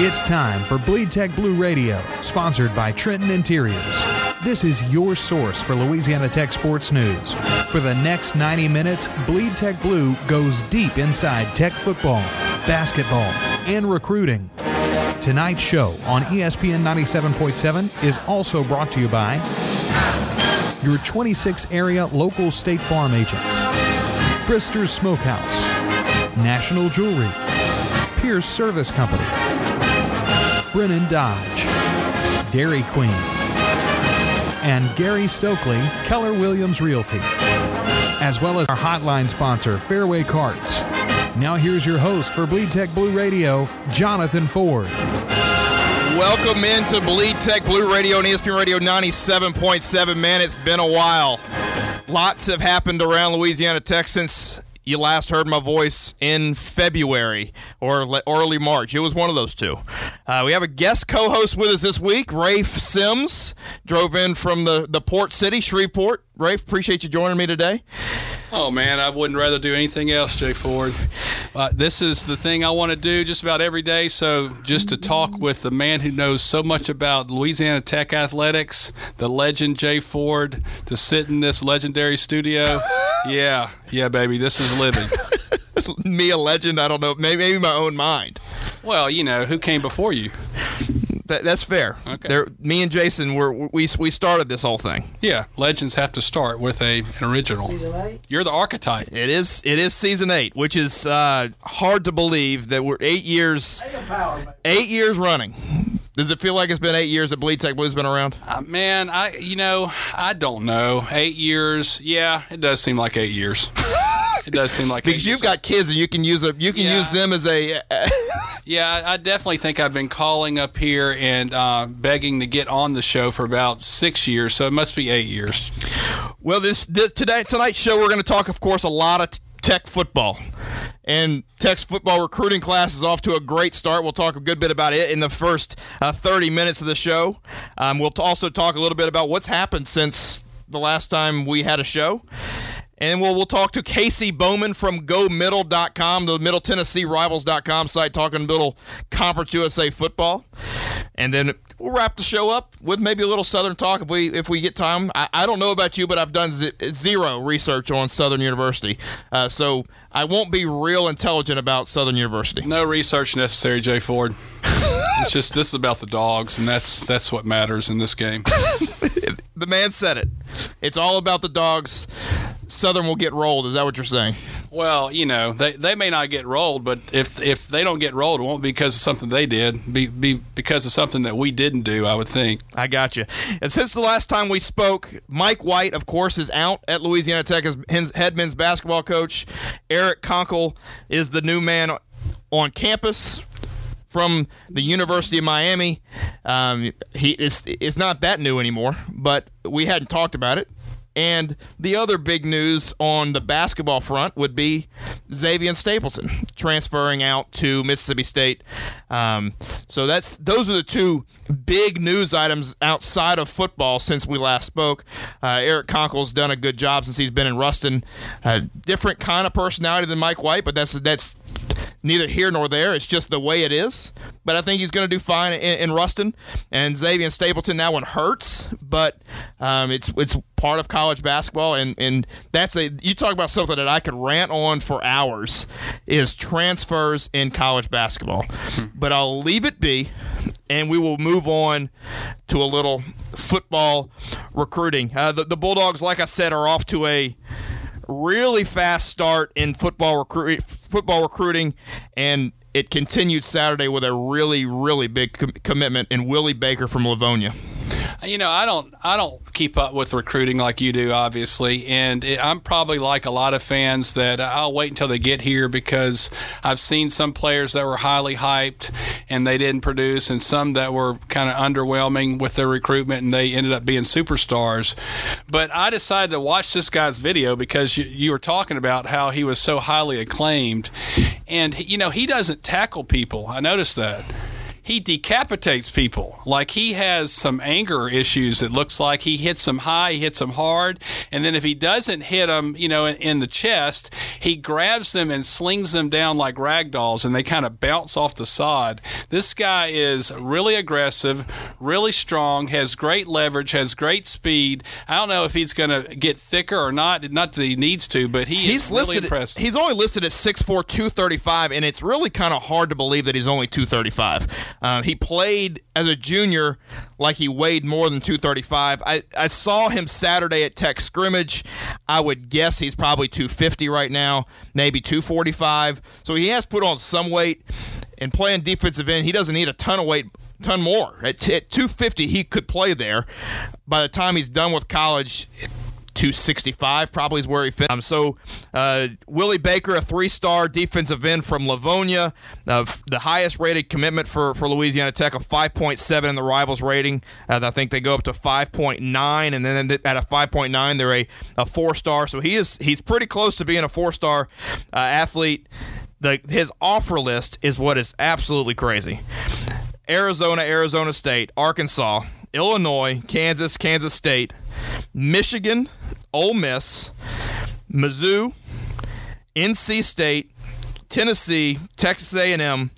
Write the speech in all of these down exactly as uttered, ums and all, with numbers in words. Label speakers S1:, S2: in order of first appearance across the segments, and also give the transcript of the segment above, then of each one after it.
S1: It's time for Bleed Tech Blue Radio, sponsored by Trenton Interiors. This is your source for Louisiana Tech sports news. For the next ninety minutes, Bleed Tech Blue goes deep inside Tech football, basketball, and recruiting. Tonight's show on E S P N ninety-seven point seven is also brought to you by your twenty-six area local State Farm agents, Brister's Smokehouse, National Jewelry, Pierce Service Company, Brennan Dodge, Dairy Queen, and Gary Stokely, Keller Williams Realty, as well as our hotline sponsor, Fairway Carts. Now here's your host for Bleed Tech Blue Radio, Jonathan Ford.
S2: Welcome into Bleed Tech Blue Radio and E S P N Radio ninety-seven point seven. Man, it's been a while. Lots have happened around Louisiana Tech since you last heard my voice in February or early March. It was one of those two. Uh, we have a guest co-host with us this week, Rafe Sims. Drove in from the, the port city, Shreveport. Rafe, appreciate you joining me today.
S3: Oh, man, I wouldn't rather do anything else, Jay Ford. Uh, this is the thing I want to do just about every day, so just to talk with the man who knows so much about Louisiana Tech athletics, the legend Jay Ford, to sit in this legendary studio. Yeah, yeah, baby, this is living.
S2: Me a legend? I don't know. Maybe, maybe my own mind.
S3: Well, you know, who came before you?
S2: That, that's fair.
S3: Okay.
S2: There, me and Jason were we we started this whole thing.
S3: Yeah, legends have to start with a an original.
S4: Season eight?
S3: You're the archetype.
S2: It is it is season eight, which is uh, hard to believe that we're eight years eight years running. Does it feel like it's been eight years that Bleed Tech Blue's been around?
S3: Uh, man, I you know I don't know. Eight years? Yeah, it does seem like eight years. It does seem like
S2: because
S3: eight
S2: you've
S3: years.
S2: got kids and you can use a you can
S3: Yeah.
S2: use them as a. Uh,
S3: Yeah, I definitely think I've been calling up here and uh, begging to get on the show for about six years, so it must be eight years.
S2: Well, this, this today tonight's show we're going to talk, of course, a lot of t- Tech football, and Tech's football recruiting class is off to a great start. We'll talk a good bit about it in the first uh, thirty minutes of the show. Um, we'll t- also talk a little bit about what's happened since the last time we had a show. And we'll, we'll talk to Casey Bowman from Go Middle dot com, the Middle Tennessee Rivals dot com site, talking Middle Conference U S A football. And then we'll wrap the show up with maybe a little Southern talk if we if we get time. I, I don't know about you, but I've done z- zero research on Southern University. Uh, so I won't be real intelligent about Southern University.
S3: No research necessary, Jay Ford. It's just this is about the dogs, and that's that's what matters in this game.
S2: The man said it. It's all about the dogs. Southern will get rolled. Is that what you're saying?
S3: Well, you know, they they may not get rolled, but if if they don't get rolled, it won't be because of something they did. Be be because of something that we didn't do, I would think.
S2: I got you. And since the last time we spoke, Mike White, of course, is out at Louisiana Tech as head men's basketball coach. Eric Conkle is the new man on campus from the University of Miami. Um, he it's it's not that new anymore, but we hadn't talked about it. And the other big news on the basketball front would be Xavier Stapleton transferring out to Mississippi State. Um, so that's those are the two big news items outside of football since we last spoke. Uh, Eric Conkle's done a good job since he's been in Ruston. Uh, different kind of personality than Mike White, but that's that's neither here nor there. It's just the way it is. But I think he's going to do fine in, in Ruston. And Xavier Stapleton, that one hurts, but um, it's it's part of college basketball. And, and that's a you talk about something that I could rant on for hours is transfers in college basketball. But I'll leave it be, and we will move on to a little football recruiting. Uh, the, the Bulldogs, like I said, are off to a really fast start in football recruit football recruiting, and it continued Saturday with a really, really big com- commitment in Willie Baker from Livonia.
S3: You know, I don't I don't keep up with recruiting like you do, obviously, and it, I'm probably like a lot of fans that I'll wait until they get here because I've seen some players that were highly hyped and they didn't produce, and some that were kind of underwhelming with their recruitment and they ended up being superstars. But I decided to watch this guy's video because you, you were talking about how he was so highly acclaimed, and you know he doesn't tackle people. I noticed that. he decapitates people. Like, he has some anger issues. It looks like he hits them high, he hits them hard, and then if he doesn't hit them, you know, in, in the chest, he grabs them and slings them down like rag dolls, and they kind of bounce off the sod. This guy is really aggressive, really strong, has great leverage, has great speed. I don't know if he's going to get thicker or not. Not that he needs to, but he
S2: he's
S3: is really
S2: listed,
S3: impressive.
S2: He's only listed at six four, two thirty-five, and it's really kind of hard to believe that he's only two thirty-five. Uh, he played as a junior like he weighed more than two thirty-five. I, I saw him Saturday at Tech scrimmage. I would guess he's probably two fifty right now, maybe two forty-five. So he has put on some weight. And playing defensive end, he doesn't need a ton of weight, ton more. At, at two fifty, he could play there. By the time he's done with college, two sixty-five probably is where he fits. Um, so uh, Willie Baker, a three-star defensive end from Livonia, uh, the highest-rated commitment for, for Louisiana Tech, a five point seven in the Rivals rating. Uh, I think they go up to five point nine, and then at a five point nine, they're a, a four-star. So he is he's pretty close to being a four-star uh, athlete. The, his offer list is what is absolutely crazy. Arizona, Arizona State, Arkansas, Illinois, Kansas, Kansas State, Michigan, Ole Miss, Mizzou, N C State, Tennessee, Texas A and M,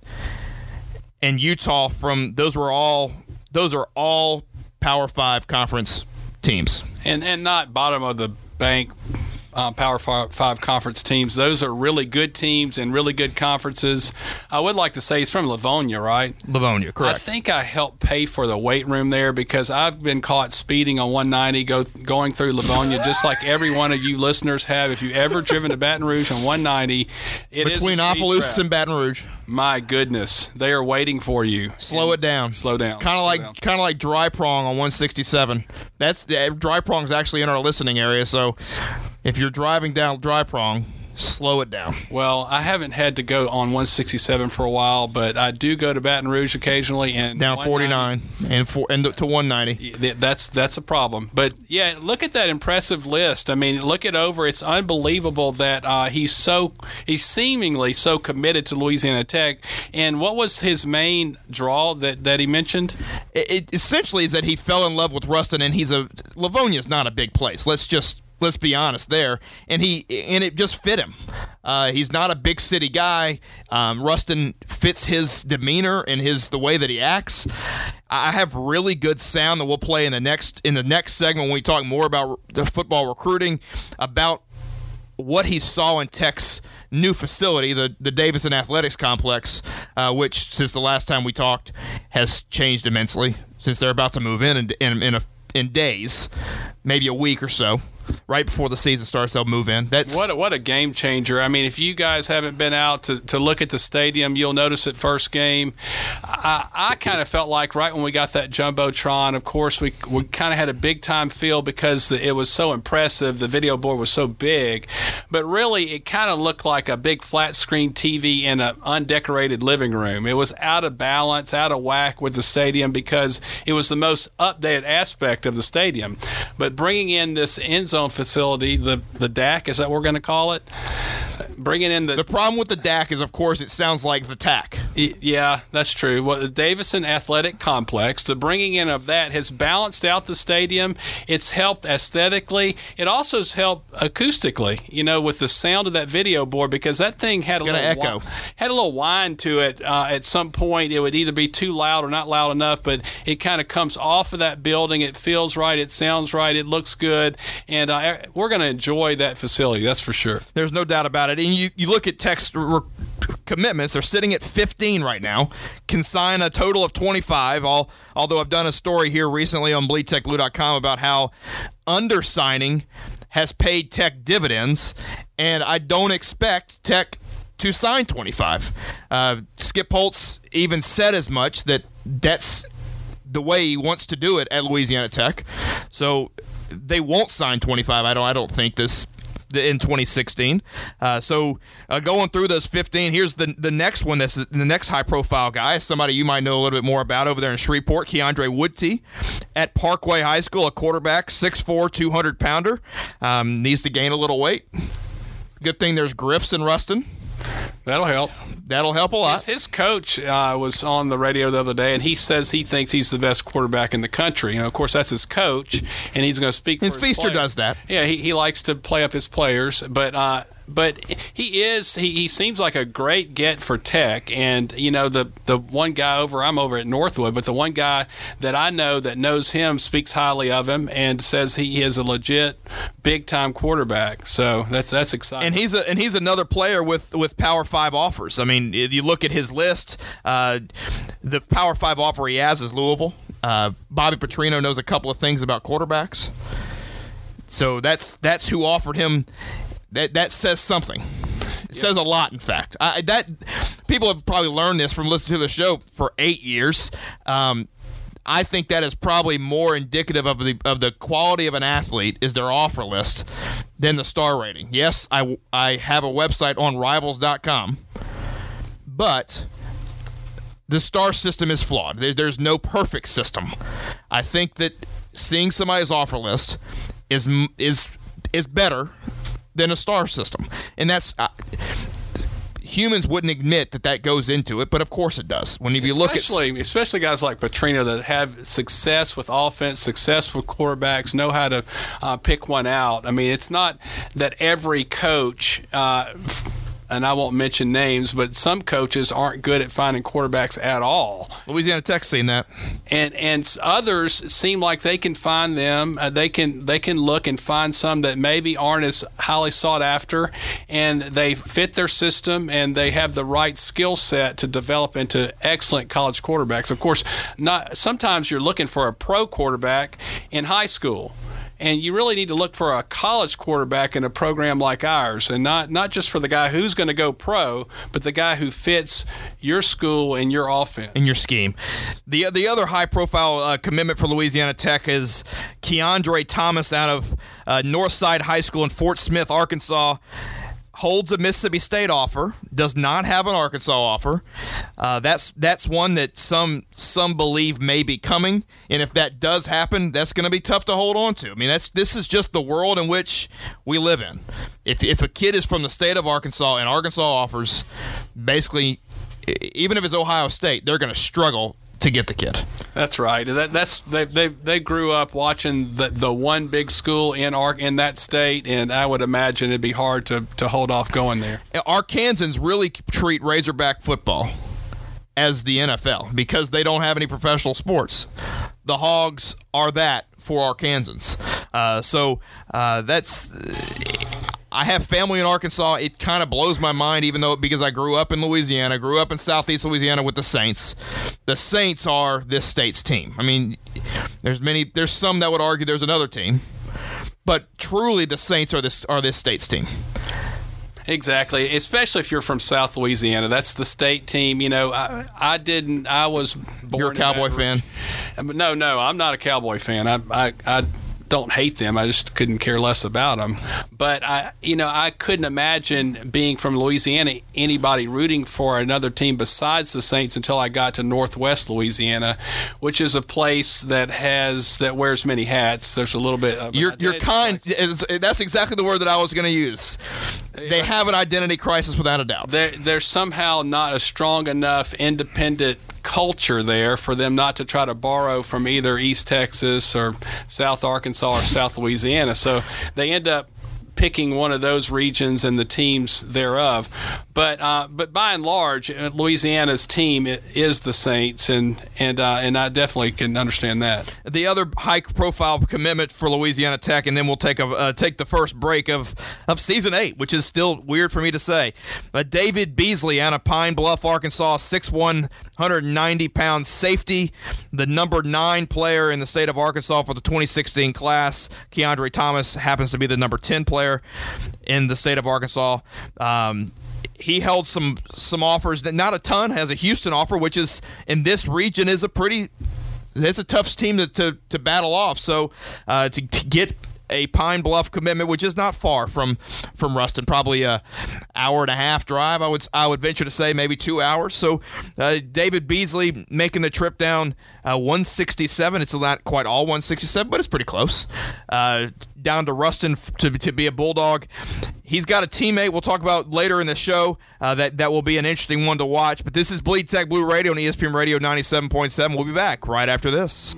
S2: and Utah. From those were all those are all Power Five conference teams,
S3: and and not bottom of the bank. Uh, Power Five conference teams. Those are really good teams and really good conferences. I would like to say he's from Livonia, right?
S2: Livonia, correct.
S3: I think I helped pay for the weight room there because I've been caught speeding on one ninety go, going through Livonia, just like every one of you listeners have. If you've ever driven to Baton Rouge on one ninety, it is
S2: between Opelousas and Baton Rouge.
S3: My goodness, they are waiting for you.
S2: Slow
S3: and
S2: it down.
S3: Slow down.
S2: Kind of like kind of like Dry Prong on one sixty-seven. That's Dry Prong's actually in our listening area, so if you're driving down Dry Prong, slow it down.
S3: Well, I haven't had to go on one sixty-seven for a while, but I do go to Baton Rouge occasionally, and
S2: down forty-nine and for and to one ninety.
S3: That's that's a problem. But yeah, look at that impressive list. I mean, look it over. It's unbelievable that uh, he's so he's seemingly so committed to Louisiana Tech. And what was his main draw that, that he mentioned?
S2: It, it essentially is that he fell in love with Ruston, and he's a Livonia's not a big place. Let's just. Let's be honest there, and he and it just fit him. Uh, he's not a big city guy. Um, Ruston fits his demeanor and his the way that he acts. I have really good sound that we'll play in the next in the next segment when we talk more about the football recruiting, about what he saw in Tech's new facility, the the Davison Athletics Complex, uh, which since the last time we talked has changed immensely since they're about to move in in in, in, a, in days, maybe a week or so. Right before the season starts, they'll move in. That's
S3: what a, what a game changer. I mean, if you guys haven't been out to, to look at the stadium, you'll notice at first game. I, I kind of felt like right when we got that Jumbotron, of course, we we kind of had a big-time feel because the, it was so impressive. The video board was so big. But really, it kind of looked like a big flat-screen T V in an undecorated living room. It was out of balance, out of whack with the stadium because it was the most updated aspect of the stadium. But bringing in this end zone facility, the the D A C, is that what we're going to call it? Bringing in the
S2: the problem with the D A C is, of course, it sounds like the T A C.
S3: Yeah, that's true. Well, the Davison Athletic Complex, the bringing in of that has balanced out the stadium. It's helped aesthetically. It also has helped acoustically, you know, with the sound of that video board, because that thing had
S2: it's
S3: a little
S2: echo.
S3: Whi- had a little whine to it. Uh, at some point, it would either be too loud or not loud enough, but it kind of comes off of that building. It feels right. It sounds right. It looks good, and uh, we're going to enjoy that facility. That's for sure.
S2: There's no doubt about it. And you, you look at Tech's re- commitments; they're sitting at fifteen right now. Can sign a total of twenty-five. All, although I've done a story here recently on bleed tech blue dot com about how undersigning has paid Tech dividends, and I don't expect Tech to sign twenty-five. Uh, Skip Holtz even said as much, that that's the way he wants to do it at Louisiana Tech. So they won't sign twenty-five. I don't. I don't think this in twenty sixteen. Uh, so uh, going through those fifteen, here's the the next one. That's the next high profile guy, somebody you might know a little bit more about over there in Shreveport, Keandre Woodtee at Parkway High School, a quarterback, six four, two hundred pounder, um, needs to gain a little weight. Good thing there's Griffs in Ruston.
S3: That'll help.
S2: That'll help a lot.
S3: His, his coach uh, was on the radio the other day, and he says he thinks he's the best quarterback in the country. And, of course, that's his coach, and he's going to speak for
S2: and
S3: his
S2: Feaster
S3: players.
S2: does that.
S3: Yeah, he, he likes to play up his players, but uh, but he is he, he seems like a great get for Tech. And, you know, the, the one guy over, I'm over at Northwood, but the one guy that I know that knows him speaks highly of him and says he is a legit big-time quarterback. So that's that's exciting.
S2: And he's a, and he's another player with, with Power Five offers. I mean, if you look at his list, uh, the Power Five offer he has is Louisville. Uh, Bobby Petrino knows a couple of things about quarterbacks. So that's that's who offered him. That that says something. It yep. says a lot, in fact. I, that people have probably learned this from listening to the show for eight years. Um, I think that is probably more indicative of the of the quality of an athlete is their offer list than the star rating. Yes, I, I have a website on Rivals dot com, but the star system is flawed. There, there's no perfect system. I think that seeing somebody's offer list is is is better than a star system, and that's uh, humans wouldn't admit that that goes into it, but of course it does. When you look at
S3: especially especially guys like Petrino that have success with offense, success with quarterbacks, know how to uh, pick one out. I mean, it's not that every coach. Uh, And I won't mention names, but some coaches aren't good at finding quarterbacks at all.
S2: Louisiana Tech's seen that,
S3: and and others seem like they can find them. Uh, they can they can look and find some that maybe aren't as highly sought after, and they fit their system and they have the right skill set to develop into excellent college quarterbacks. Of course, not sometimes you're looking for a pro quarterback in high school. And you really need to look for a college quarterback in a program like ours, and not, not just for the guy who's going to go pro, but the guy who fits your school and your offense.
S2: And your scheme. The the other high-profile uh, commitment for Louisiana Tech is Keandre Thomas out of uh, Northside High School in Fort Smith, Arkansas. Holds a Mississippi State offer, does not have an Arkansas offer. Uh, that's that's one that some some believe may be coming, and if that does happen, that's going to be tough to hold on to. I mean, that's this is just the world in which we live in. If if a kid is from the state of Arkansas and Arkansas offers, basically, even if it's Ohio State, they're going to struggle to get the kid.
S3: That's right. That, that's they, they they grew up watching the the one big school in Ar- in that state, and I would imagine it'd be hard to, to hold off going there.
S2: Arkansans really treat Razorback football as the N F L because they don't have any professional sports. The Hogs are that for Arkansans. Uh, so uh, that's. I have family in Arkansas. It kind of blows my mind, even though because I grew up in Louisiana, grew up in Southeast Louisiana with the Saints. The Saints are this state's team. I mean, there's many. There's some that would argue there's another team, but truly the Saints are this are this state's team.
S3: Exactly, especially if you're from South Louisiana. That's the state team. You know, I, I didn't. I was born.
S2: You're a Cowboy fan?
S3: No, no, I'm not a Cowboy fan. I, I, I don't hate them. I just couldn't care less about them. But I, you know, I couldn't imagine being from Louisiana, anybody rooting for another team besides the Saints until I got to Northwest Louisiana, which is a place that has that wears many hats. There's a little bit of
S2: you're you're kind. That's exactly the word that I was going to use. They have an identity crisis without a doubt.
S3: They're, they're somehow not a strong enough independent culture there for them not to try to borrow from either East Texas or South Arkansas or South Louisiana. So they end up picking one of those regions and the teams thereof. But uh, but by and large, Louisiana's team is the Saints, and and uh, and I definitely can understand that.
S2: The other high-profile commitment for Louisiana Tech, and then we'll take a uh, take the first break of, of season eight, which is still weird for me to say. But David Beasley out of Pine Bluff, Arkansas, six one, one hundred ninety pound safety, the number nine player in the state of Arkansas for the twenty sixteen class. Keandre Thomas happens to be the number ten player in the state of Arkansas. Um, he held some some offers, not a ton, has a Houston offer, which is in this region is a pretty, it's a tough team to, to, to battle off. So uh, to, to get a Pine Bluff commitment, which is not far from from Ruston, probably a hour and a half drive. I would I would venture to say maybe two hours. So uh, David Beasley making the trip down uh, one sixty-seven. It's not quite all one sixty-seven, but it's pretty close. Uh, down to Ruston to to be a Bulldog. He's got a teammate we'll talk about later in the show uh, that, that will be an interesting one to watch. But this is Bleed Tech Blue Radio on E S P N Radio ninety-seven point seven. We'll be back right after this.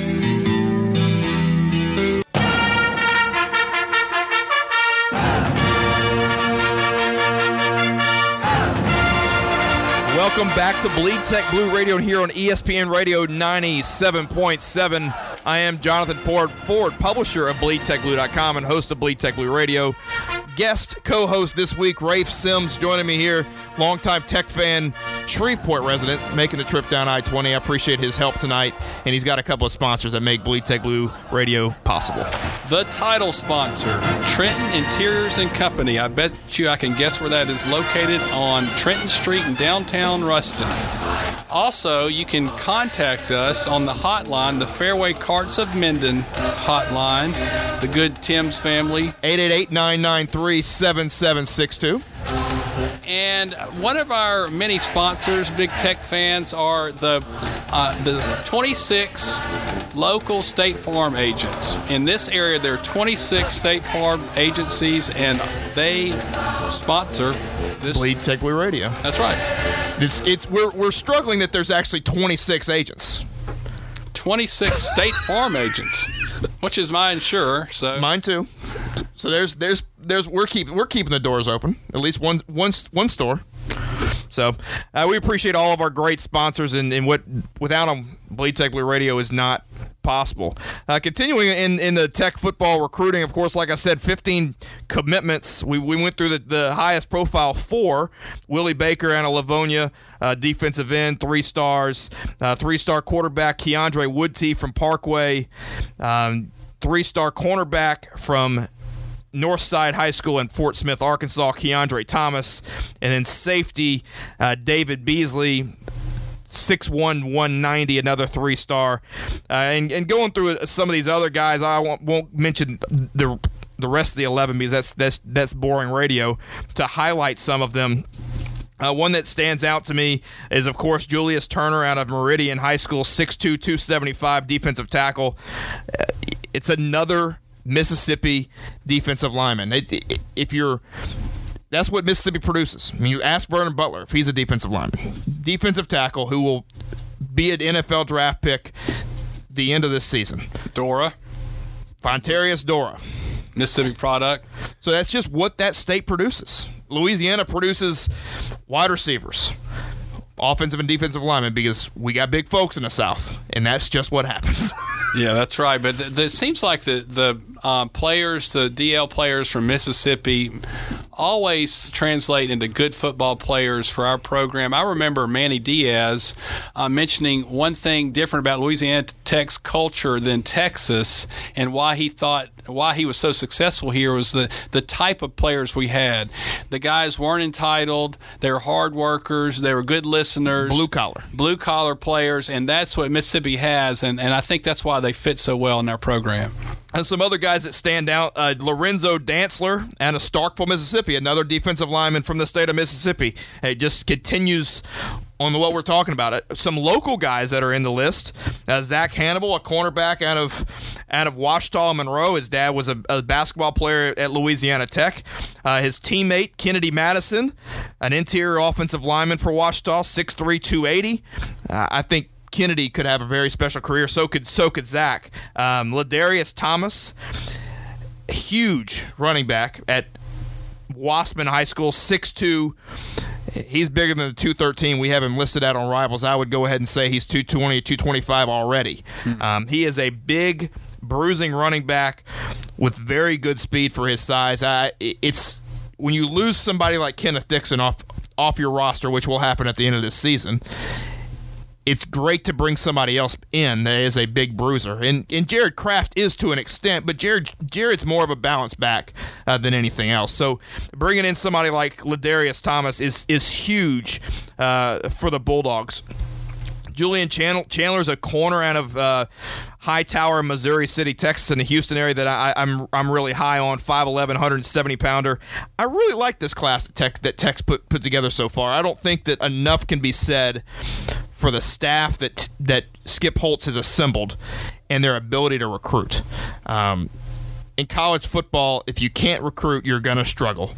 S2: Welcome back to Bleed Tech Blue Radio here on E S P N Radio ninety-seven point seven. I am Jonathan Ford, Ford, publisher of Bleed Tech Blue dot com and host of Bleed Tech Blue Radio. Guest co-host this week, Rafe Sims, joining me here, longtime Tech fan, Shreveport resident, making the trip down I twenty. I appreciate his help tonight, and he's got a couple of sponsors that make Bleed Tech Blue Radio possible.
S3: The title sponsor, Trenton Interiors and Company. I bet you I can guess where that is located, on Trenton Street in downtown Ruston. Also, you can contact us on the hotline, the Fairway Carts of Minden hotline, the good Tim's family.
S2: eight eight eight, nine nine three, seven seven six two.
S3: And one of our many sponsors, Big Tech fans, are the uh, the twenty-six local State Farm agents. In this area, there are twenty-six State Farm agencies, and they sponsor this.
S2: Bleed Tech Blue Radio.
S3: That's right.
S2: It's it's we're we're struggling that there's actually twenty-six agents.
S3: twenty-six State Farm agents, which is my insurer. So
S2: mine too. So there's there's there's we're keeping we're keeping the doors open. At least one one one store. So uh, we appreciate all of our great sponsors, and, and what without them, Bleed Tech Blue Radio is not possible. Uh, continuing in, in the Tech football recruiting, of course, like I said, fifteen commitments. We we went through the, the highest profile four. Willie Baker out of Livonia, uh, defensive end, three stars. Uh, three-star quarterback Keandre Woodtee from Parkway. Um, three-star cornerback from Northside High School in Fort Smith, Arkansas, Keandre Thomas. And then safety, uh, David Beasley, six one, one ninety, another three-star. Uh, and, and going through some of these other guys, I won't, won't mention the the rest of the eleven because that's that's that's boring radio. To highlight some of them, uh, one that stands out to me is, of course, Julius Turner out of Meridian High School, six two, two seventy-five, defensive tackle. Uh, it's another Mississippi defensive lineman. It, it, if you're That's what Mississippi produces. I mean, you ask Vernon Butler if he's a defensive lineman. Defensive tackle who will be an N F L draft pick the end of this season.
S3: Dora.
S2: Fontarius Dora.
S3: Mississippi product.
S2: So that's just what that state produces. Louisiana produces wide receivers, offensive and defensive linemen, because we got big folks in the South, and that's just what happens.
S3: Yeah, that's right. But th- th- it seems like the the um, players, the D L players from Mississippi, always translate into good football players for our program. I remember Manny Diaz uh, mentioning one thing different about Louisiana Tech's culture than Texas, and why he thought why he was so successful here was the, the type of players we had. The guys weren't entitled. They were hard workers. They were good listeners.
S2: Blue collar.
S3: Blue collar players, and that's what Mississippi has, and, and I think that's why they fit so well in our program.
S2: And some other guys that stand out, uh, Lorenzo Dantzler out of Starkville, Mississippi, another defensive lineman from the state of Mississippi. It just continues on what we're talking about. Some local guys that are in the list. Uh, Zach Hannibal, a cornerback out of out of Ouachita, Monroe. His dad was a, a basketball player at Louisiana Tech. Uh, his teammate, Kennedy Madison, an interior offensive lineman for Ouachita, six three, two eighty. Uh, I think Kennedy could have a very special career. So could so could Zach. Um, Ladarius Thomas, huge running back at Wassman High School, six two. He's bigger than the two thirteen we have him listed out on Rivals. I would go ahead and say he's two twenty or two twenty-five already. Mm-hmm. Um, he is a big, bruising running back with very good speed for his size. I, it's when you lose somebody like Kenneth Dixon off off your roster, which will happen at the end of this season, it's great to bring somebody else in that is a big bruiser. And, and Jared Kraft is to an extent, but Jared Jared's more of a bounce back uh, than anything else. So bringing in somebody like Ladarius Thomas is, is huge uh, for the Bulldogs. Julian Chandler's a corner out of uh, Hightower, Missouri City, Texas, in the Houston area that I, I'm I'm really high on. five eleven, one seventy pounder. I really like this class that Tech that Tech's put put together so far. I don't think that enough can be said for the staff that that Skip Holtz has assembled and their ability to recruit. Um, in college football, if you can't recruit, you're going to struggle,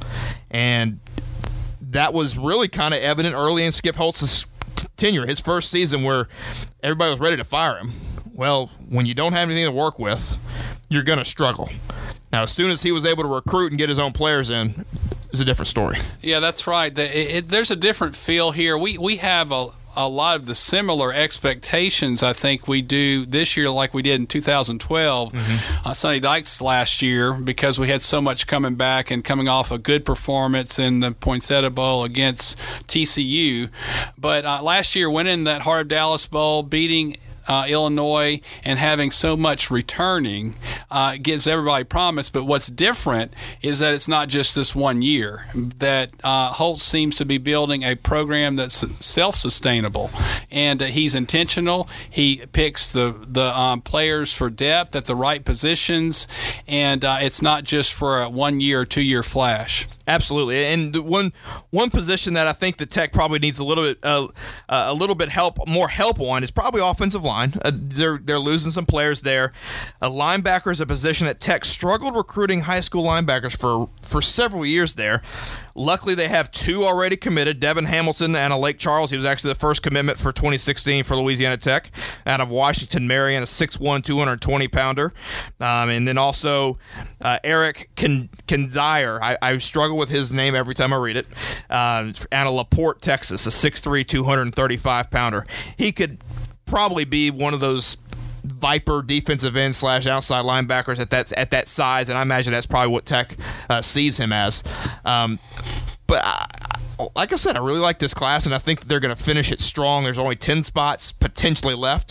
S2: and that was really kind of evident early in Skip Holtz's tenure, his first season, where everybody was ready to fire him. Well, when you don't have anything to work with, you're going to struggle. Now, as soon as he was able to recruit and get his own players in, it's a different story.
S3: Yeah, that's right. It, it, there's a different feel here. We we have a a lot of the similar expectations, I think, we do this year like we did in two thousand twelve, mm-hmm. uh, Sonny Dykes last year, because we had so much coming back and coming off a good performance in the Poinsettia Bowl against T C U. But uh, last year, winning that Heart of Dallas Bowl, beating Uh, Illinois, and having so much returning uh, gives everybody promise. But what's different is that it's not just this one year, that uh, Holtz seems to be building a program that's self-sustainable, and uh, he's intentional. He picks the, the um, players for depth at the right positions, and uh, it's not just for a one-year or two-year flash.
S2: Absolutely, and the one one position that I think the Tech probably needs a little bit uh, uh, a little bit help, more help on is probably offensive line. Uh, they're they're losing some players there. A linebacker is a position that Tech struggled recruiting high school linebackers for for several years there. Luckily, they have two already committed, Devin Hamilton and a Lake Charles. He was actually the first commitment for twenty sixteen for Louisiana Tech, out of Washington Marion, a six one, two twenty pounder. Um, and then also uh, Eric Kenzire. I, I struggle with his name every time I read it. Uh, out of LaPorte, Texas, a six three, two thirty-five pounder. He could probably be one of those Viper defensive end slash outside linebackers at that at that size, and I imagine that's probably what Tech uh, sees him as. Um, but I, like I said, I really like this class, and I think that they're going to finish it strong. There's only ten spots potentially left,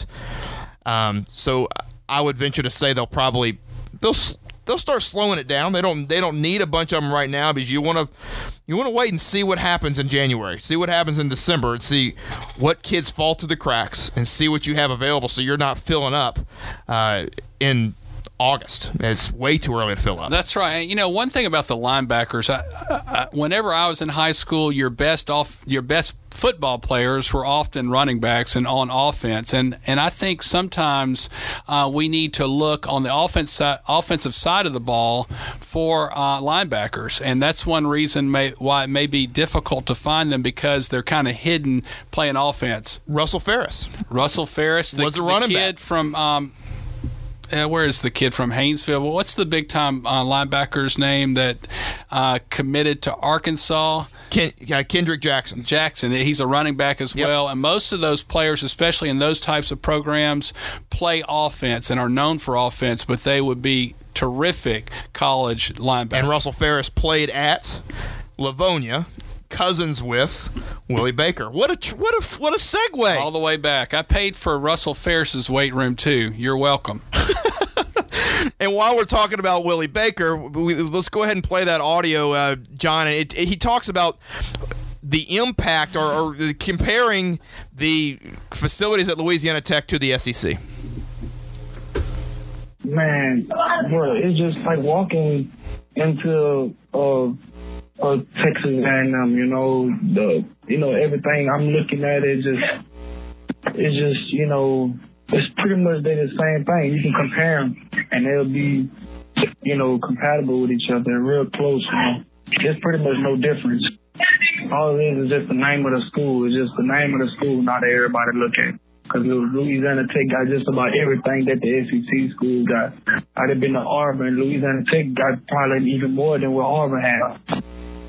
S2: um, so I would venture to say they'll probably they'll they'll start slowing it down. They don't they don't need a bunch of them right now, because you want to you want to wait and see what happens in January, see what happens in December, and see what kids fall through the cracks, and see what you have available, so you're not filling up uh, in August. It's way too early to fill up.
S3: That's right. You know, one thing about the linebackers, I, I, whenever I was in high school, your best off your best football players were often running backs and on offense, and and I think sometimes uh, we need to look on the offense side, offensive side of the ball for uh, linebackers, and that's one reason may, why it may be difficult to find them, because they're kind of hidden playing offense.
S2: Russell Ferris.
S3: Russell Ferris the,
S2: was a running
S3: the kid
S2: back
S3: from. Um, Uh, where is the kid from Haynesville? What's the big-time uh, linebacker's name that uh, committed to Arkansas?
S2: Ken, uh, Kendrick Jackson.
S3: Jackson. He's a running back as
S2: yep.
S3: well. And most of those players, especially in those types of programs, play offense and are known for offense, but they would be terrific college linebackers.
S2: And Russell Ferris played at Livonia, cousins with Willie Baker. What a what a what a segue!
S3: All the way back. I paid for Russell Ferris's weight room too. You're welcome.
S2: And while we're talking about Willie Baker, we, let's go ahead and play that audio, uh, John. It, it, he talks about the impact, or, or comparing the facilities at Louisiana Tech to the S E C.
S4: Man, bro, it's just like walking into uh, uh, Texas A and M. You know, the you know everything I'm looking at is just it's just you know it's pretty much they the same thing. You can compare them, and they'll be you know compatible with each other, real close. You know, there's pretty much no difference. All it is is just the name of the school. It's just the name of the school, not that everybody look at. Because Louisiana Tech got just about everything that the S E C schools got. I'd have been to Auburn. Louisiana Tech got probably even more than what Auburn had.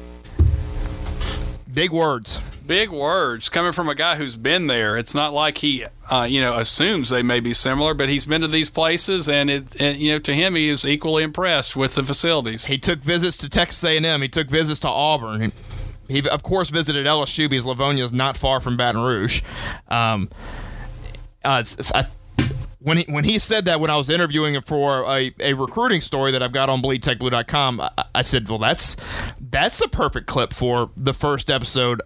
S2: Big words.
S3: Big words coming from a guy who's been there. It's not like he, uh, you know, assumes they may be similar, but he's been to these places, and it, and, you know, to him, he is equally impressed with the facilities.
S2: He took visits to Texas A and M. He took visits to Auburn. He, of course, visited L S U because Livonia is not far from Baton Rouge. Um, Uh, I, when he when he said that, when I was interviewing him for a, a recruiting story that I've got on bleed tech blue dot com, I, I said, well, that's that's the perfect clip for the first episode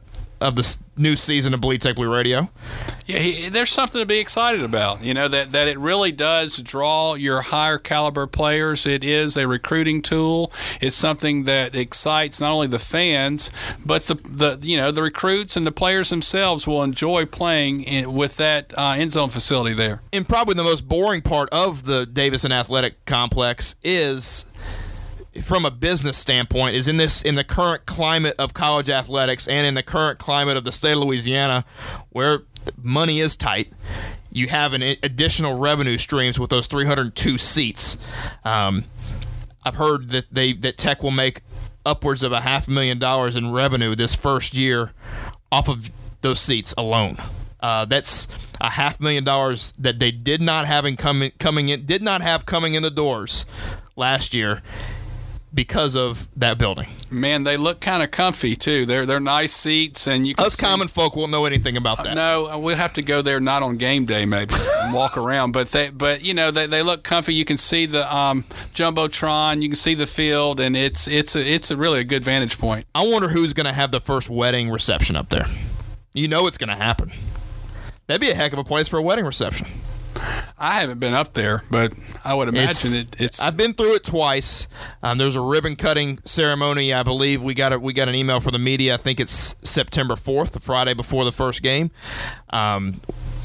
S2: of the new season of Bleed Tech Blue Radio.
S3: Yeah, he, there's something to be excited about, you know, that, that it really does draw your higher caliber players. It is a recruiting tool. It's something that excites not only the fans, but the, the you know, the recruits and the players themselves will enjoy playing in, with that uh, end zone facility there.
S2: And probably the most boring part of the Davison Athletic Complex is, from a business standpoint, is in this in the current climate of college athletics and in the current climate of the state of Louisiana, where money is tight. You have an additional revenue streams with those three hundred two seats. Um, I've heard that they that Tech will make upwards of a half million dollars in revenue this first year off of those seats alone. Uh, that's a half million dollars that they did not have in coming coming in did not have coming in the doors last year, because of that building.
S3: Man, they look kind of comfy too. They're they're nice seats, and you can
S2: us
S3: see,
S2: common folk won't know anything about that.
S3: Uh, no, we'll have to go there not on game day maybe and walk around. But they but you know they, they look comfy. You can see the um, jumbotron, you can see the field, and it's it's a, it's a really a good vantage point.
S2: I wonder who's going to have the first wedding reception up there. You know it's going to happen. That'd be a heck of a place for a wedding reception.
S3: I haven't been up there, but I would imagine
S2: it's,
S3: it. It's.
S2: I've been through it twice. Um, there's a ribbon cutting ceremony. I believe we got a, we got an email from the media. I think it's September fourth, the Friday before the first game. Um,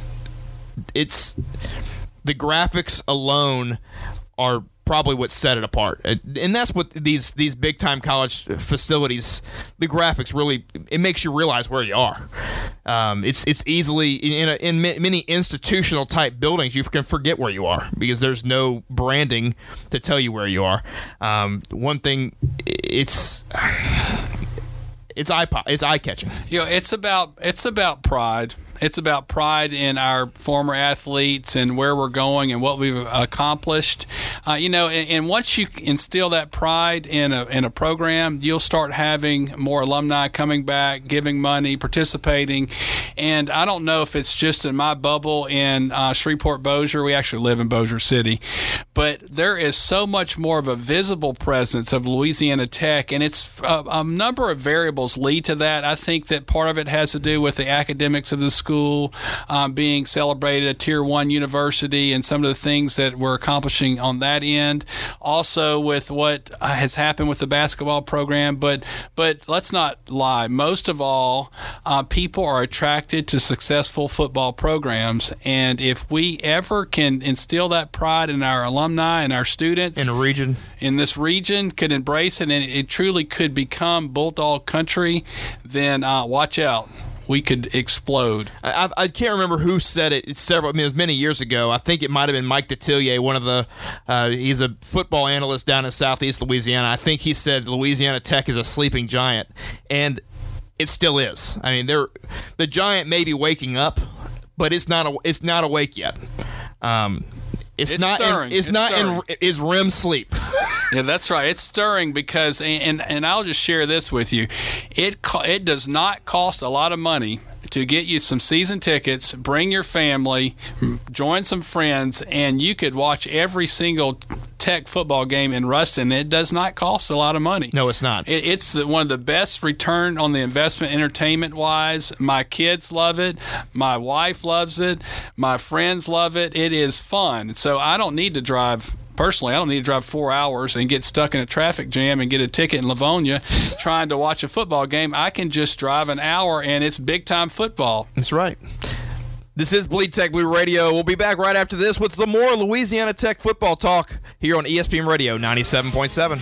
S2: it's the graphics alone are probably what set it apart, and that's what these these big time college facilities, the graphics really, it makes you realize where you are. Um, it's it's easily in a, in many institutional type buildings you can forget where you are because there's no branding to tell you where you are. Um, one thing, it's it's eye it's eye catching.
S3: You know, it's about it's about pride. It's about pride in our former athletes and where we're going and what we've accomplished. Uh, you know, and, and once you instill that pride in a in a program, you'll start having more alumni coming back, giving money, participating. And I don't know if it's just in my bubble in uh, Shreveport-Bossier. We actually live in Bossier City. But there is so much more of a visible presence of Louisiana Tech, and it's a, a number of variables lead to that. I think that part of it has to do with the academics of the school. School um, being celebrated, a tier one university, and some of the things that we're accomplishing on that end. Also, with what has happened with the basketball program, but but let's not lie. Most of all, uh, people are attracted to successful football programs, and if we ever can instill that pride in our alumni and our students
S2: in a region,
S3: in this region, could embrace it, and it truly could become Bulldog country, then uh, watch out. We could explode.
S2: I, I can't remember who said it. It's several. I mean, it was many years ago. I think it might have been Mike Detillier, one of the. Uh, he's a football analyst down in Southeast Louisiana. I think he said Louisiana Tech is a sleeping giant, and it still is. I mean, they're the giant may be waking up, but it's not. A, it's not awake yet. Um, it's,
S3: it's
S2: not.
S3: stirring.
S2: In, it's,
S3: it's
S2: not
S3: stirring.
S2: in is R E M sleep.
S3: Yeah, that's right. It's stirring because, and and I'll just share this with you. It it does not cost a lot of money to get you some season tickets, bring your family, join some friends, and you could watch every single Tech football game in Ruston. It does not cost a lot of money.
S2: No, it's not.
S3: It, it's one of the best return on the investment entertainment-wise. My kids love it. My wife loves it. My friends love it. It is fun. So I don't need to drive. Personally, I don't need to drive four hours and get stuck in a traffic jam and get a ticket in Livonia trying to watch a football game. I can just drive an hour, and it's big-time football.
S2: That's right. This is Bleed Tech Blue Radio. We'll be back right after this with some more Louisiana Tech football talk here on E S P N Radio ninety-seven point seven.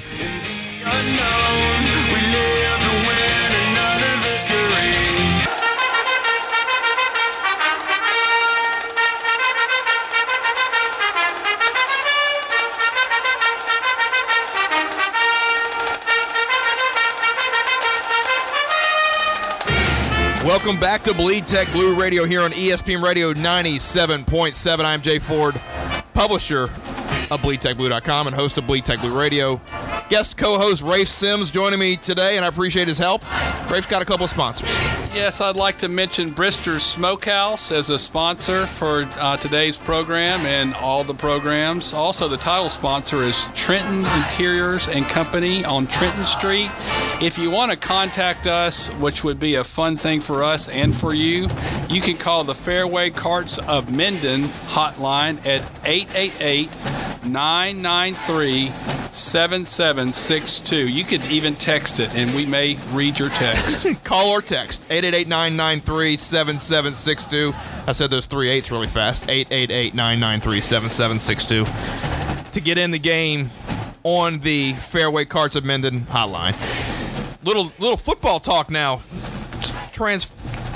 S2: Welcome back to Bleed Tech Blue Radio here on E S P N Radio ninety-seven point seven. I'm Jay Ford, publisher of Bleed Tech Blue dot com and host of Bleed Tech Blue Radio. Guest co-host Rafe Sims joining me today, and I appreciate his help. Rafe's got a couple of sponsors.
S3: Yes, I'd like to mention Brister's Smokehouse as a sponsor for uh, today's program and all the programs. Also, the title sponsor is Trenton Interiors and Company on Trenton Street. If you want to contact us, which would be a fun thing for us and for you, you can call the Fairway Carts of Minden hotline at eight eight eight, nine nine three, seven seven six two. You could even text it, and we may read your text.
S2: Call or text eight eight eight, nine nine three, seven seven six two. I said those three eights really fast. eight eight eight, nine nine three, seven seven six two to get in the game on the Fairway Carts of Minden hotline. Little little football talk now. Trans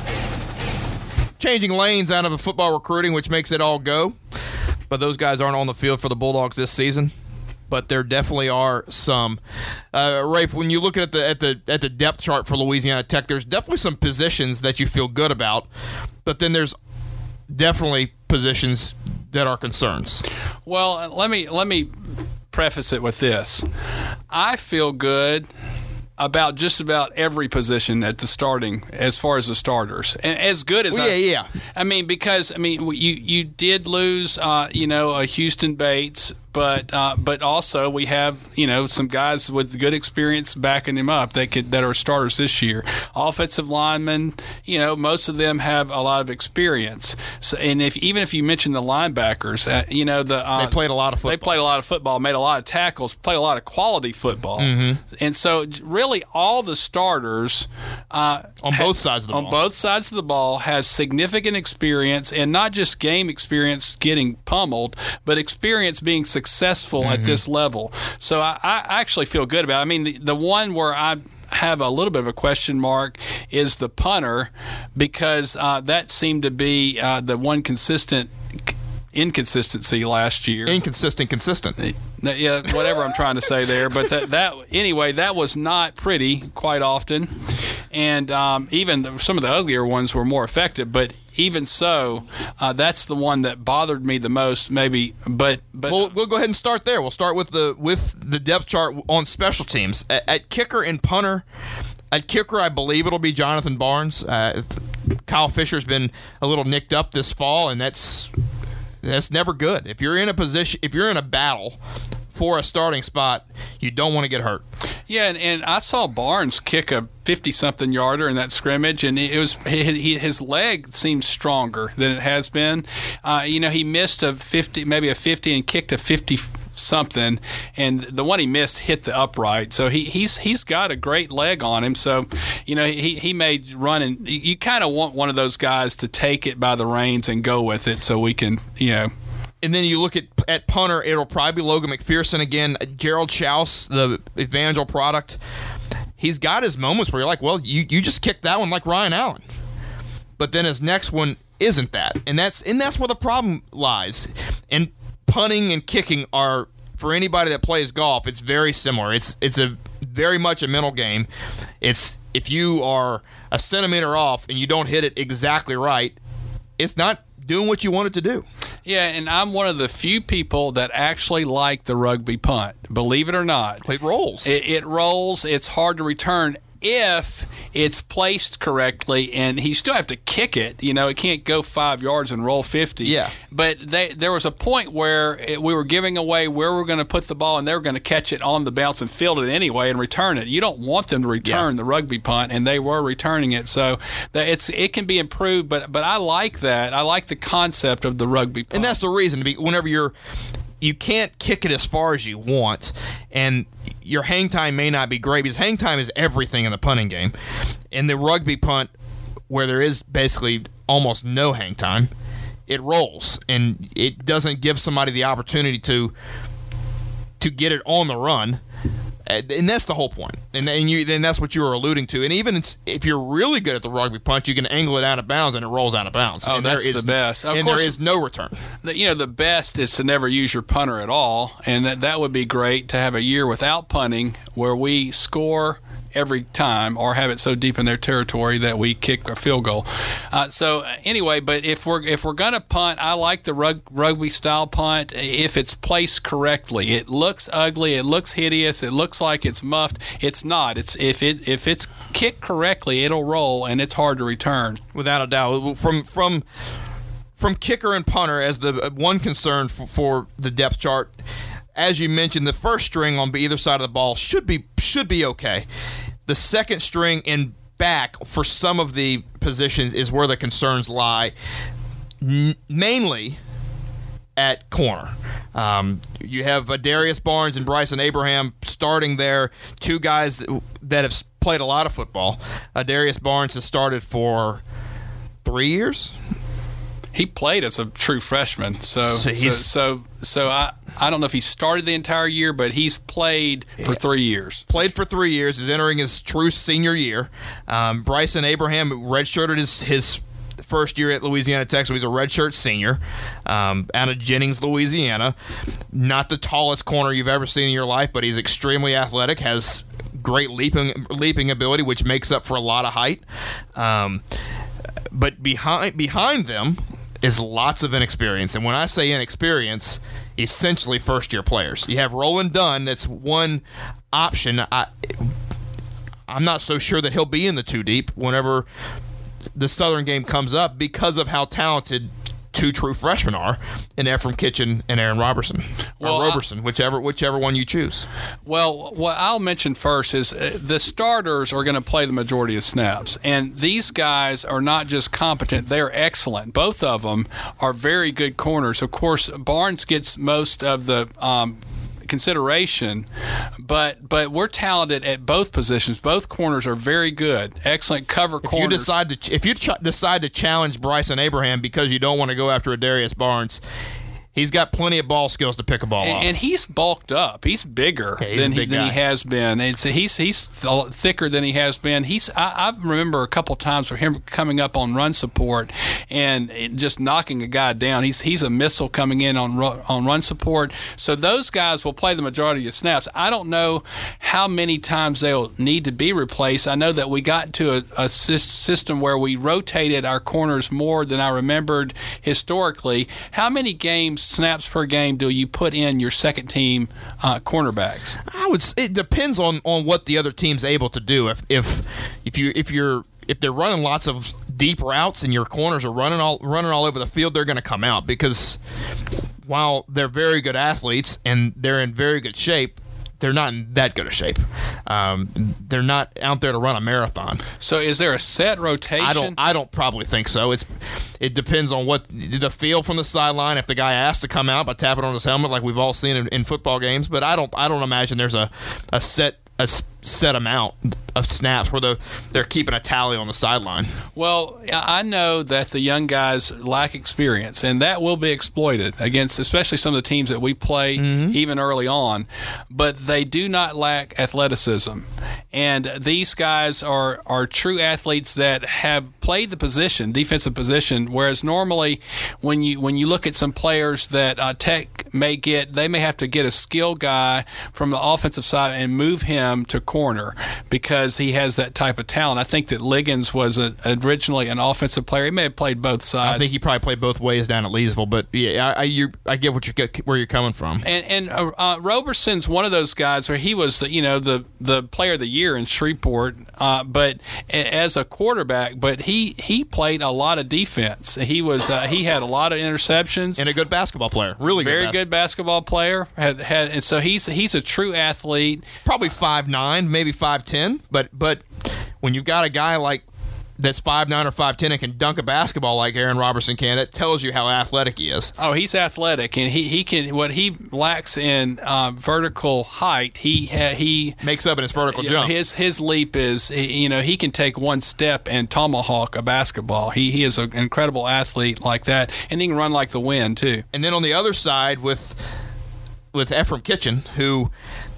S2: changing lanes out of a football recruiting, which makes it all go. But those guys aren't on the field for the Bulldogs this season. But there definitely are some. Uh, Rafe, when you look at the at the at the depth chart for Louisiana Tech, there's definitely some positions that you feel good about, but then there's definitely positions that are concerns.
S3: Well, let me let me preface it with this. I feel good about just about every position at the starting, as far as the starters, and as good as
S2: well,
S3: I,
S2: yeah, yeah.
S3: I mean, because I mean, you you did lose, uh, you know, a Houston Bates. But uh, but also we have, you know, some guys with good experience backing him up that could that are starters this year. Offensive linemen, you know, most of them have a lot of experience. So, and if even if you mention the linebackers, uh, you know, the uh,
S2: they played a lot of football.
S3: They played a lot of football, made a lot of tackles, played a lot of quality football, mm-hmm. and so really all the starters uh,
S2: on both ha- sides of the
S3: on
S2: ball.
S3: both sides of the ball has significant experience, and not just game experience getting pummeled, but experience being successful. successful mm-hmm. at this level. So I, I actually feel good about it. I mean, the, the one where I have a little bit of a question mark is the punter, because uh, that seemed to be uh, the one consistent inconsistency last year.
S2: Inconsistent, consistent.
S3: Yeah, whatever I'm trying to say there. But that, that anyway, that was not pretty quite often. And um, even some of the uglier ones were more effective. But even so, uh, that's the one that bothered me the most, maybe. But but
S2: we'll, we'll go ahead and start there. We'll start with the with the depth chart on special teams. At, at kicker and punter, at kicker, I believe it'll be Jonathan Barnes. Uh, Kyle Fisher's been a little nicked up this fall, and that's that's never good. If you're in a position, if you're in a battle for a starting spot, you don't want to get hurt.
S3: Yeah, and, and I saw Barnes kick a fifty-something yarder in that scrimmage, and it was he, his leg seemed stronger than it has been. Uh, you know, he missed a fifty, maybe a fifty, and kicked a fifty-something, and the one he missed hit the upright. So he, he's he's got a great leg on him. So, you know, he he may run, and you kind of want one of those guys to take it by the reins and go with it, so we can, you know.
S2: And then you look at at punter, it'll probably be Logan McPherson again. Gerald Schaus, the Evangel product, he's got his moments where you're like, well, you, you just kicked that one like Ryan Allen. But then his next one isn't that. And that's and that's where the problem lies. And punting and kicking are, for anybody that plays golf, it's very similar. It's it's a very much a mental game. It's if you are a centimeter off and you don't hit it exactly right, it's not doing what you want it to do.
S3: Yeah, and I'm one of the few people that actually like the rugby punt. Believe it or not.
S2: It rolls.
S3: It, it rolls. It's hard to return if it's placed correctly, and he still have to kick it. You know, it can't go five yards and roll fifty.
S2: Yeah.
S3: But they, there was a point where it, we were giving away where we're going to put the ball, and they were going to catch it on the bounce and field it anyway and return it. You don't want them to return yeah. the rugby punt, and they were returning it. So that it's it can be improved, but but I like that. I like the concept of the rugby punt.
S2: And that's the reason. Whenever you're you can't kick it as far as you want, and your hang time may not be great, because hang time is everything in the punting game. In the rugby punt, where there is basically almost no hang time, it rolls, and it doesn't give somebody the opportunity to to get it on the run. And that's the whole point. And and you then that's what you were alluding to. And even if you're really good at the rugby punch, you can angle it out of bounds and it rolls out of bounds.
S3: Oh,
S2: and
S3: that's
S2: there is,
S3: the best. Of
S2: and
S3: course,
S2: there is no return.
S3: The, you know, the best is to never use your punter at all. And that, that would be great to have a year without punting where we score every time or have it so deep in their territory that we kick a field goal. Uh, so anyway, but if we're if we're going to punt, I like the rug, rugby style punt if it's placed correctly. It looks ugly, it looks hideous, it looks like it's muffed. It's not. It's if it if it's kick correctly, it'll roll, and it's hard to return.
S2: Without a doubt. From from from kicker and punter, as the one concern for, for the depth chart, as you mentioned, the first string on either side of the ball should be should be okay. The second string and back for some of the positions is where the concerns lie, N- mainly at corner. Um, you have uh, Darius Barnes and Bryson Abraham starting there, two guys that, that have played a lot of football. Uh, Darius Barnes has started for three years.
S3: He played as a true freshman, so
S2: So
S3: so
S2: he's-
S3: so, so I I don't know if he started the entire year, but he's played for three years.
S2: Played for three years, is entering his true senior year. Um, Bryson Abraham redshirted his, his first year at Louisiana Tech, so he's a redshirt senior um, out of Jennings, Louisiana. Not the tallest corner you've ever seen in your life, but he's extremely athletic, has great leaping leaping ability, which makes up for a lot of height. Um, but behind behind them is lots of inexperience. And when I say inexperience, essentially first-year players. You have Roland Dunn, that's one option. I, I'm not so sure that he'll be in the two deep whenever the Southern game comes up because of how talented two true freshmen are in Ephraim Kitchen and Aaron Robertson. Or
S3: Well,
S2: Roberson, whichever whichever one you choose.
S3: Well, what I'll mention first is uh, the starters are going to play the majority of snaps. And these guys are not just competent, they're excellent. Both of them are very good corners. Of course, Barnes gets most of the um, consideration, but but we're talented at both positions. Both corners are very good. Excellent cover
S2: If
S3: corners.
S2: you decide to if you ch- decide to challenge Bryson Abraham because you don't want to go after a Darius Barnes, he's got plenty of ball skills to pick a ball
S3: And,
S2: off.
S3: and he's bulked up. He's bigger
S2: Yeah, he's
S3: than
S2: a
S3: he
S2: big
S3: than he
S2: guy.
S3: has been. And so he's he's th- thicker than he has been. He's I, I remember a couple times for him coming up on run support and it just knocking a guy down. He's he's a missile coming in on ru- on run support. So those guys will play the majority of snaps. I don't know how many times they'll need to be replaced. I know that we got to a, a sys- system where we rotated our corners more than I remembered historically. How many games, snaps per game, do you put in your second team uh, cornerbacks?
S2: I would. s- It depends on, on what the other team's able to do. If if if you if you're if they're running lots of deep routes and your corners are running all running all over the field, they're going to come out because while they're very good athletes and they're in very good shape, they're not in that good a shape. Um, they're not out there to run a marathon.
S3: So is there a set rotation?
S2: I don't. I don't probably think so. It's. It depends on what the feel from the sideline. If the guy asks to come out by tapping on his helmet, like we've all seen in, in football games, but I don't. I don't imagine there's a, a set a s- set amount of snaps where the, they're keeping a tally on the sideline.
S3: Well, I know that the young guys lack experience, and that will be exploited against especially some of the teams that we play
S2: Mm-hmm.
S3: even early on. But they do not lack athleticism. And these guys are, are true athletes that have played the position, defensive position, whereas normally when you when you look at some players that uh, Tech may get, they may have to get a skill guy from the offensive side and move him to corner because he has that type of talent. I think that Liggins was a, originally an offensive player. He may have played both sides.
S2: I think he probably played both ways down at Leesville, but yeah, I I, you, I get what you get where you're coming from.
S3: And and uh, uh, Roberson's one of those guys where he was, the, you know, the the player of the year in Shreveport, uh, but a- as a quarterback, but he, he played a lot of defense. He was uh, he had a lot of interceptions.
S2: And a good basketball player, really
S3: Very
S2: good.
S3: good basketball player. Had had and so he's he's a true athlete.
S2: Probably five nine, maybe five ten, but but when you've got a guy like that's five nine or five ten and can dunk a basketball like Aaron Robertson can, it tells you how athletic he is.
S3: Oh, he's athletic, and he, he can what he lacks in um, vertical height. He ha, he
S2: Makes up in his vertical
S3: you know,
S2: jump.
S3: his his leap is he- you know he can take one step and tomahawk a basketball. He he is an incredible athlete like that, and he can run like the wind too.
S2: And then on the other side with with Ephraim Kitchen, who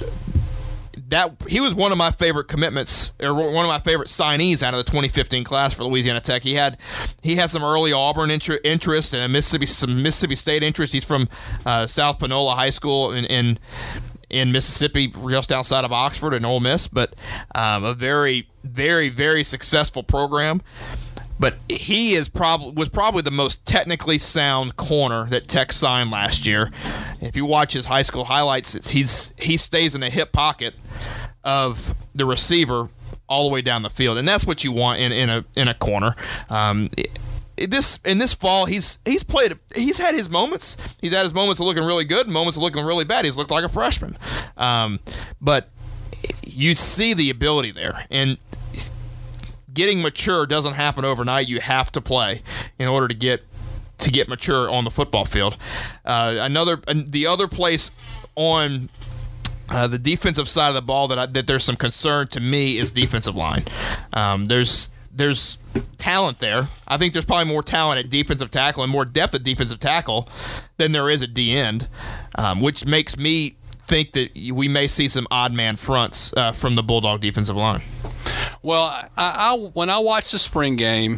S2: that he was one of my favorite commitments, or one of my favorite signees out of the twenty fifteen class for Louisiana Tech. He had he had some early Auburn inter- interest and a Mississippi some Mississippi State interest. He's from uh, South Panola High School in, in in Mississippi, just outside of Oxford and Ole Miss, but um, a very very very successful program. But he is probably was probably the most technically sound corner that Tech signed last year. If you watch his high school highlights, it's, he's he stays in the hip pocket of the receiver all the way down the field, and that's what you want in, in a in a corner. Um, This in this fall, he's he's played. He's had his moments. He's had his moments of looking really good, and moments of looking really bad. He's looked like a freshman, um, but you see the ability there. And getting mature doesn't happen overnight. You have to play in order to get to get mature on the football field. Uh, another the other place on Uh, the defensive side of the ball that I, that there's some concern to me is defensive line. Um, there's there's talent there. I think there's probably more talent at defensive tackle and more depth at defensive tackle than there is at D end, um, which makes me think that we may see some odd man fronts uh, from the Bulldog defensive line.
S3: Well, I, I, when I watched the spring game,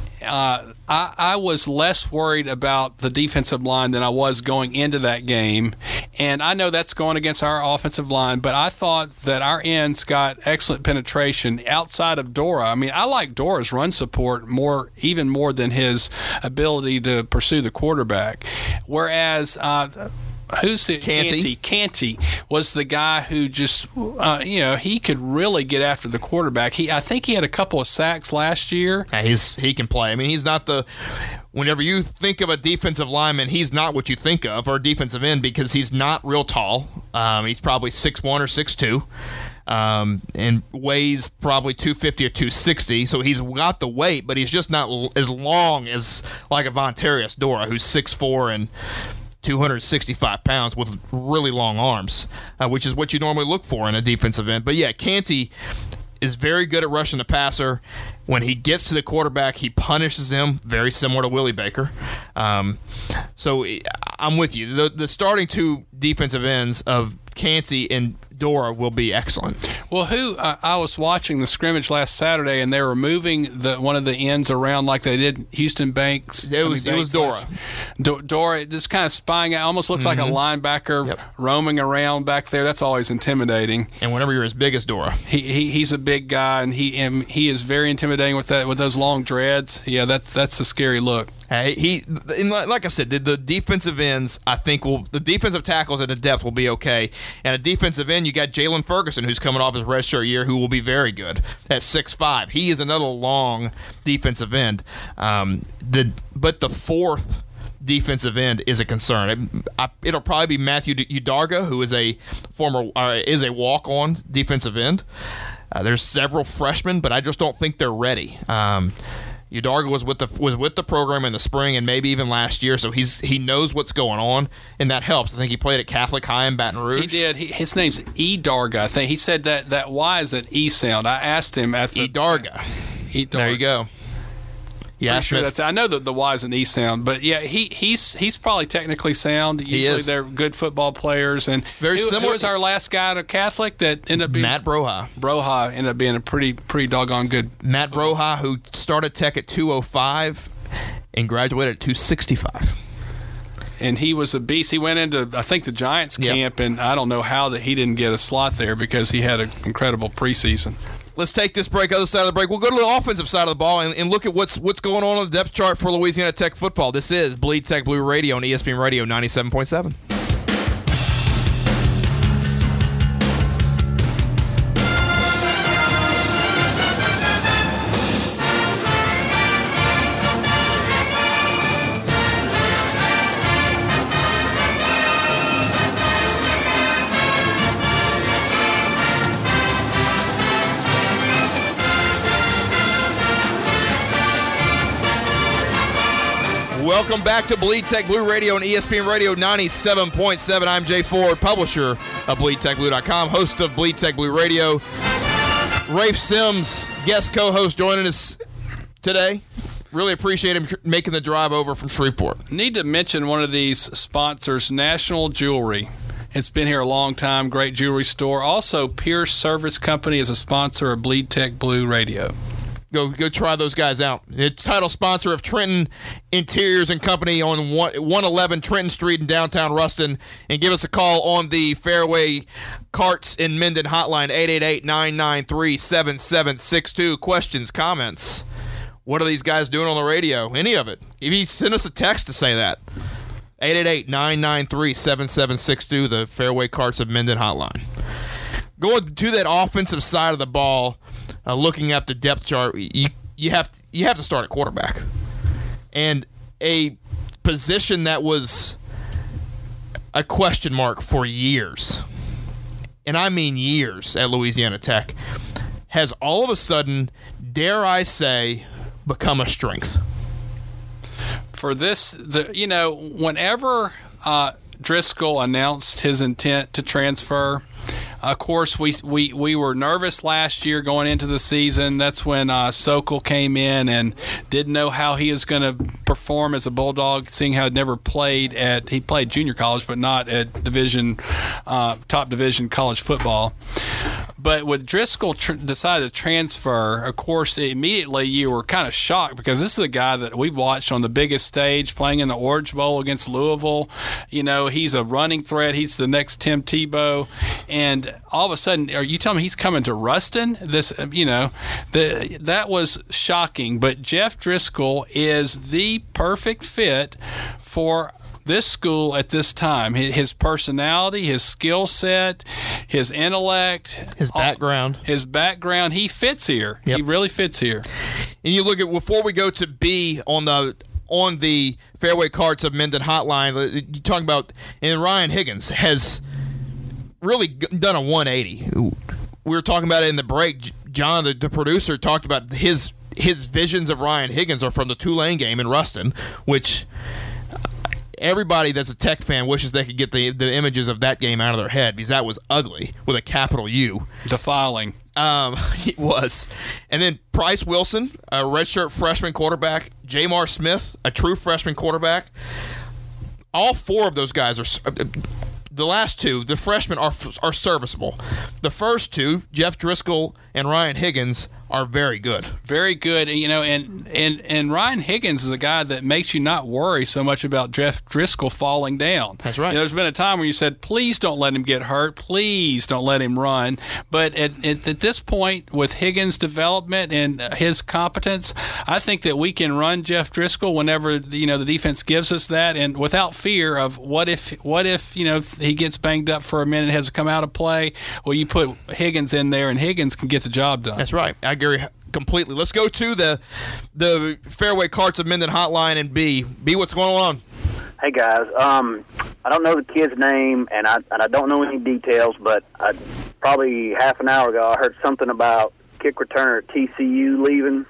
S3: Uh, I, I was less worried about the defensive line than I was going into that game. And I know that's going against our offensive line, but I thought that our ends got excellent penetration outside of Dora. I mean, I like Dora's run support more, even more than his ability to pursue the quarterback. Whereas uh, who's the
S2: Canty.
S3: Canty? Canty was the guy who just, uh, you know, he could really get after the quarterback. He, I think he had a couple of sacks last year.
S2: Yeah, he's he can play. I mean, he's not the. Whenever you think of a defensive lineman, he's not what you think of, or a defensive end, because he's not real tall. Um, he's probably six one or six two. Um, and weighs probably two fifty or two sixty, so he's got the weight, but he's just not l- as long as like a Vontarius Dora, who's six four and two hundred sixty-five pounds with really long arms, uh, which is what you normally look for in a defensive end. But yeah, Canty is very good at rushing the passer. When he gets to the quarterback, he punishes him, very similar to Willie Baker. Um, so I'm with you. The, the starting two defensive ends of Canty and Dora will be excellent.
S3: Well, who uh, I was watching the scrimmage last Saturday, and they were moving the one of the ends around like they did Houston Banks.
S2: It was, it was Dora.
S3: Do, Dora just kind of spying out, almost looks mm-hmm. like a linebacker
S2: yep.
S3: roaming around back there. That's always intimidating.
S2: And whenever you're as big as Dora,
S3: he, he he's a big guy, and he and he is very intimidating with that with those long dreads. Yeah, that's that's a scary look.
S2: Hey, he, and like I said, the, the defensive ends, I think, will the defensive tackles at the depth will be okay. And a defensive end, you got Jalen Ferguson, who's coming off his redshirt year, who will be very good at six five. He is another long defensive end. Um, the but the fourth defensive end is a concern. It, I, it'll probably be Matthew Udarga, who is a former uh, is a walk-on defensive end. Uh, there's several freshmen, but I just don't think they're ready. Um, Udarga was with the was with the program in the spring and maybe even last year, so he's he knows what's going on, and that helps. I think he played at Catholic High in Baton Rouge.
S3: He did. He, his name's Edarga. I think he said that that Y is an E sound. I asked him at the
S2: Edarga.
S3: Edarga.
S2: There you go. Yeah,
S3: sure that's. I know that the Y is an E sound, but yeah, he he's he's probably technically sound. Usually
S2: he is.
S3: They're good football players, and
S2: very
S3: who,
S2: similar.
S3: Who was our last guy to Catholic that ended up being
S2: Matt Broha?
S3: Broha ended up being a pretty pretty doggone good.
S2: Matt
S3: football.
S2: Broha, who started Tech at two oh five and graduated at two sixty-five.
S3: And he was a beast. He went into, I think, the Giants
S2: yep.
S3: camp, and I don't know how that he didn't get a slot there because he had an incredible preseason.
S2: Let's take this break. Other side of the break, we'll go to the offensive side of the ball and, and look at what's what's going on on the depth chart for Louisiana Tech football. This is Bleed Tech Blue Radio on E S P N Radio ninety-seven point seven. Welcome back to Bleed Tech Blue Radio on E S P N Radio ninety-seven point seven. I'm Jay Ford, publisher of Bleed Tech Blue dot com, host of Bleed Tech Blue Radio. Rafe Sims, guest co-host, joining us today. Really appreciate him making the drive over from Shreveport.
S3: Need to mention one of these sponsors, National Jewelry. It's been here a long time, great jewelry store. Also, Pierce Service Company is a sponsor of Bleed Tech Blue Radio.
S2: Go go try those guys out. It's title sponsor of Trenton Interiors and Company on one eleven Trenton Street in downtown Ruston. And give us a call on the Fairway Carts in Minden hotline, eight eight eight, nine nine three, seven seven six two. Questions, comments? What are these guys doing on the radio? Any of it. If you send us a text to say that. eight eight eight, nine nine three, seven seven six two, the Fairway Carts of Minden hotline. Going to that offensive side of the ball, uh, looking at the depth chart, you you have you have to start at quarterback, and a position that was a question mark for years, and I mean years at Louisiana Tech, has all of a sudden, dare I say, become a strength.
S3: For this, the you know, whenever uh, Driscoll announced his intent to transfer, of course, we, we, we were nervous last year going into the season. That's when uh, Sokol came in and didn't know how he was going to perform as a Bulldog, seeing how he'd never played at – he played junior college, but not at division uh, top division college football. But with Driscoll tr- decided to transfer, of course, immediately you were kind of shocked because this is a guy that we watched on the biggest stage playing in the Orange Bowl against Louisville. You know, he's a running threat. He's the next Tim Tebow. And all of a sudden, are you telling me he's coming to Ruston? This, you know, the, that was shocking. But Jeff Driscoll is the perfect fit for this school at this time. His personality, his skill set, his intellect,
S2: his background,
S3: his background, he fits here.
S2: Yep.
S3: He really fits here.
S2: And you look at, before we go to B on the on the Fairway Carts of Minden hotline, you talking about, and Ryan Higgins has really done a one eighty. We were talking about it in the break. John, the, the producer, talked about his his visions of Ryan Higgins are from the Tulane game in Ruston, which everybody that's a Tech fan wishes they could get the, the images of that game out of their head because that was ugly with a capital U.
S3: Defiling.
S2: Um, it was. And then Bryce Wilson, a redshirt freshman quarterback. Jamar Smith, a true freshman quarterback. All four of those guys are uh, – the last two, the freshmen, are are serviceable. The first two, Jeff Driscoll and Ryan Higgins, are very good.
S3: Very good. You know, and, and, and Ryan Higgins is a guy that makes you not worry so much about Jeff Driscoll falling down.
S2: That's right.
S3: You know, there's been a time where you said, please don't let him get hurt. Please don't let him run. But at, at, at this point, with Higgins' development and his competence, I think that we can run Jeff Driscoll whenever, you know, the defense gives us that, and without fear of what if, what if you know, he gets banged up for a minute, has to come out of play. Well, you put Higgins in there, and Higgins can get the job done.
S2: That's right. I agree completely. Let's go to the the Fairway Carts of Minden hotline and B. B, what's going on?
S5: Hey guys, um, I don't know the kid's name, and I and I don't know any details, but I, probably half an hour ago I heard something about kick returner at T C U leaving.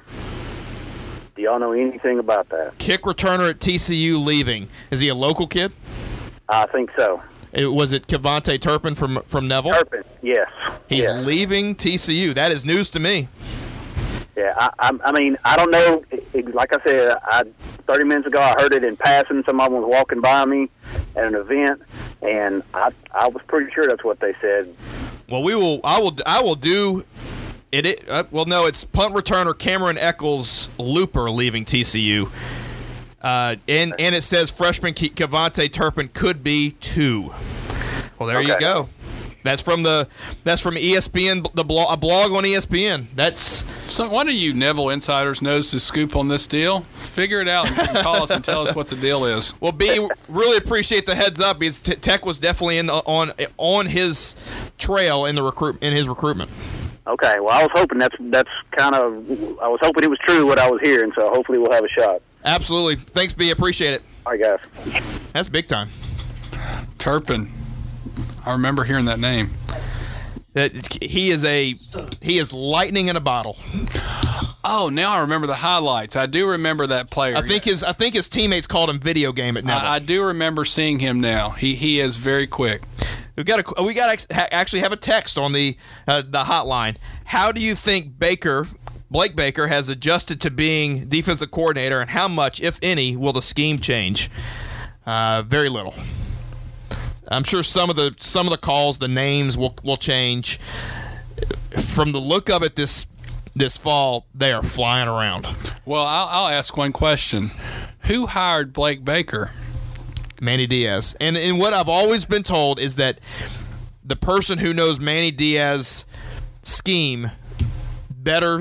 S5: Do y'all know anything about that?
S2: Kick returner at T C U leaving. Is he a local kid?
S5: I think so.
S2: It, was it Kevontae Turpin from from Neville?
S5: Turpin, yes.
S2: He's
S5: yes.
S2: leaving T C U. That is news to me.
S5: Yeah, I, I, I mean, I don't know. Like I said, I, thirty minutes ago I heard it in passing. Someone was walking by me at an event, and I I was pretty sure that's what they said.
S2: Well, we will. I will. I will do. It. it uh, well, no, it's punt returner Cameron Eccles Looper leaving T C U. Uh, and and it says freshman Ke- Kevontae Turpin could be two. Well, there
S5: okay.
S2: you go. That's from the that's from E S P N, the blog, a blog on E S P N. That's
S3: so. One of you Neville insiders knows the scoop on this deal. Figure it out and call us and tell us what the deal is.
S2: Well, B, really appreciate the heads up because T- Tech was definitely in the, on on his trail in the recruit in his recruitment.
S5: Okay. Well, I was hoping that's that's kind of I was hoping it was true what I was hearing. So hopefully we'll have a shot.
S2: Absolutely. Thanks, B. Appreciate it.
S5: All right, guys.
S2: That's big time.
S3: Turpin. I remember hearing that name.
S2: That he is a he is lightning in a bottle.
S3: Oh, now I remember the highlights. I do remember that player.
S2: I think his I think his teammates called him video game at Neville.
S3: I, I do remember seeing him now. He he is very quick.
S2: We got a, we got to actually have a text on the uh, the hotline. How do you think Baker Blake Baker has adjusted to being defensive coordinator, and how much, if any, will the scheme change? Uh, very little. I'm sure some of the some of the calls, the names will will change. From the look of it this this fall, they are flying around.
S3: Well, I'll, I'll ask one question: who hired Blake Baker?
S2: Manny Diaz. And and what I've always been told is that the person who knows Manny Diaz's scheme better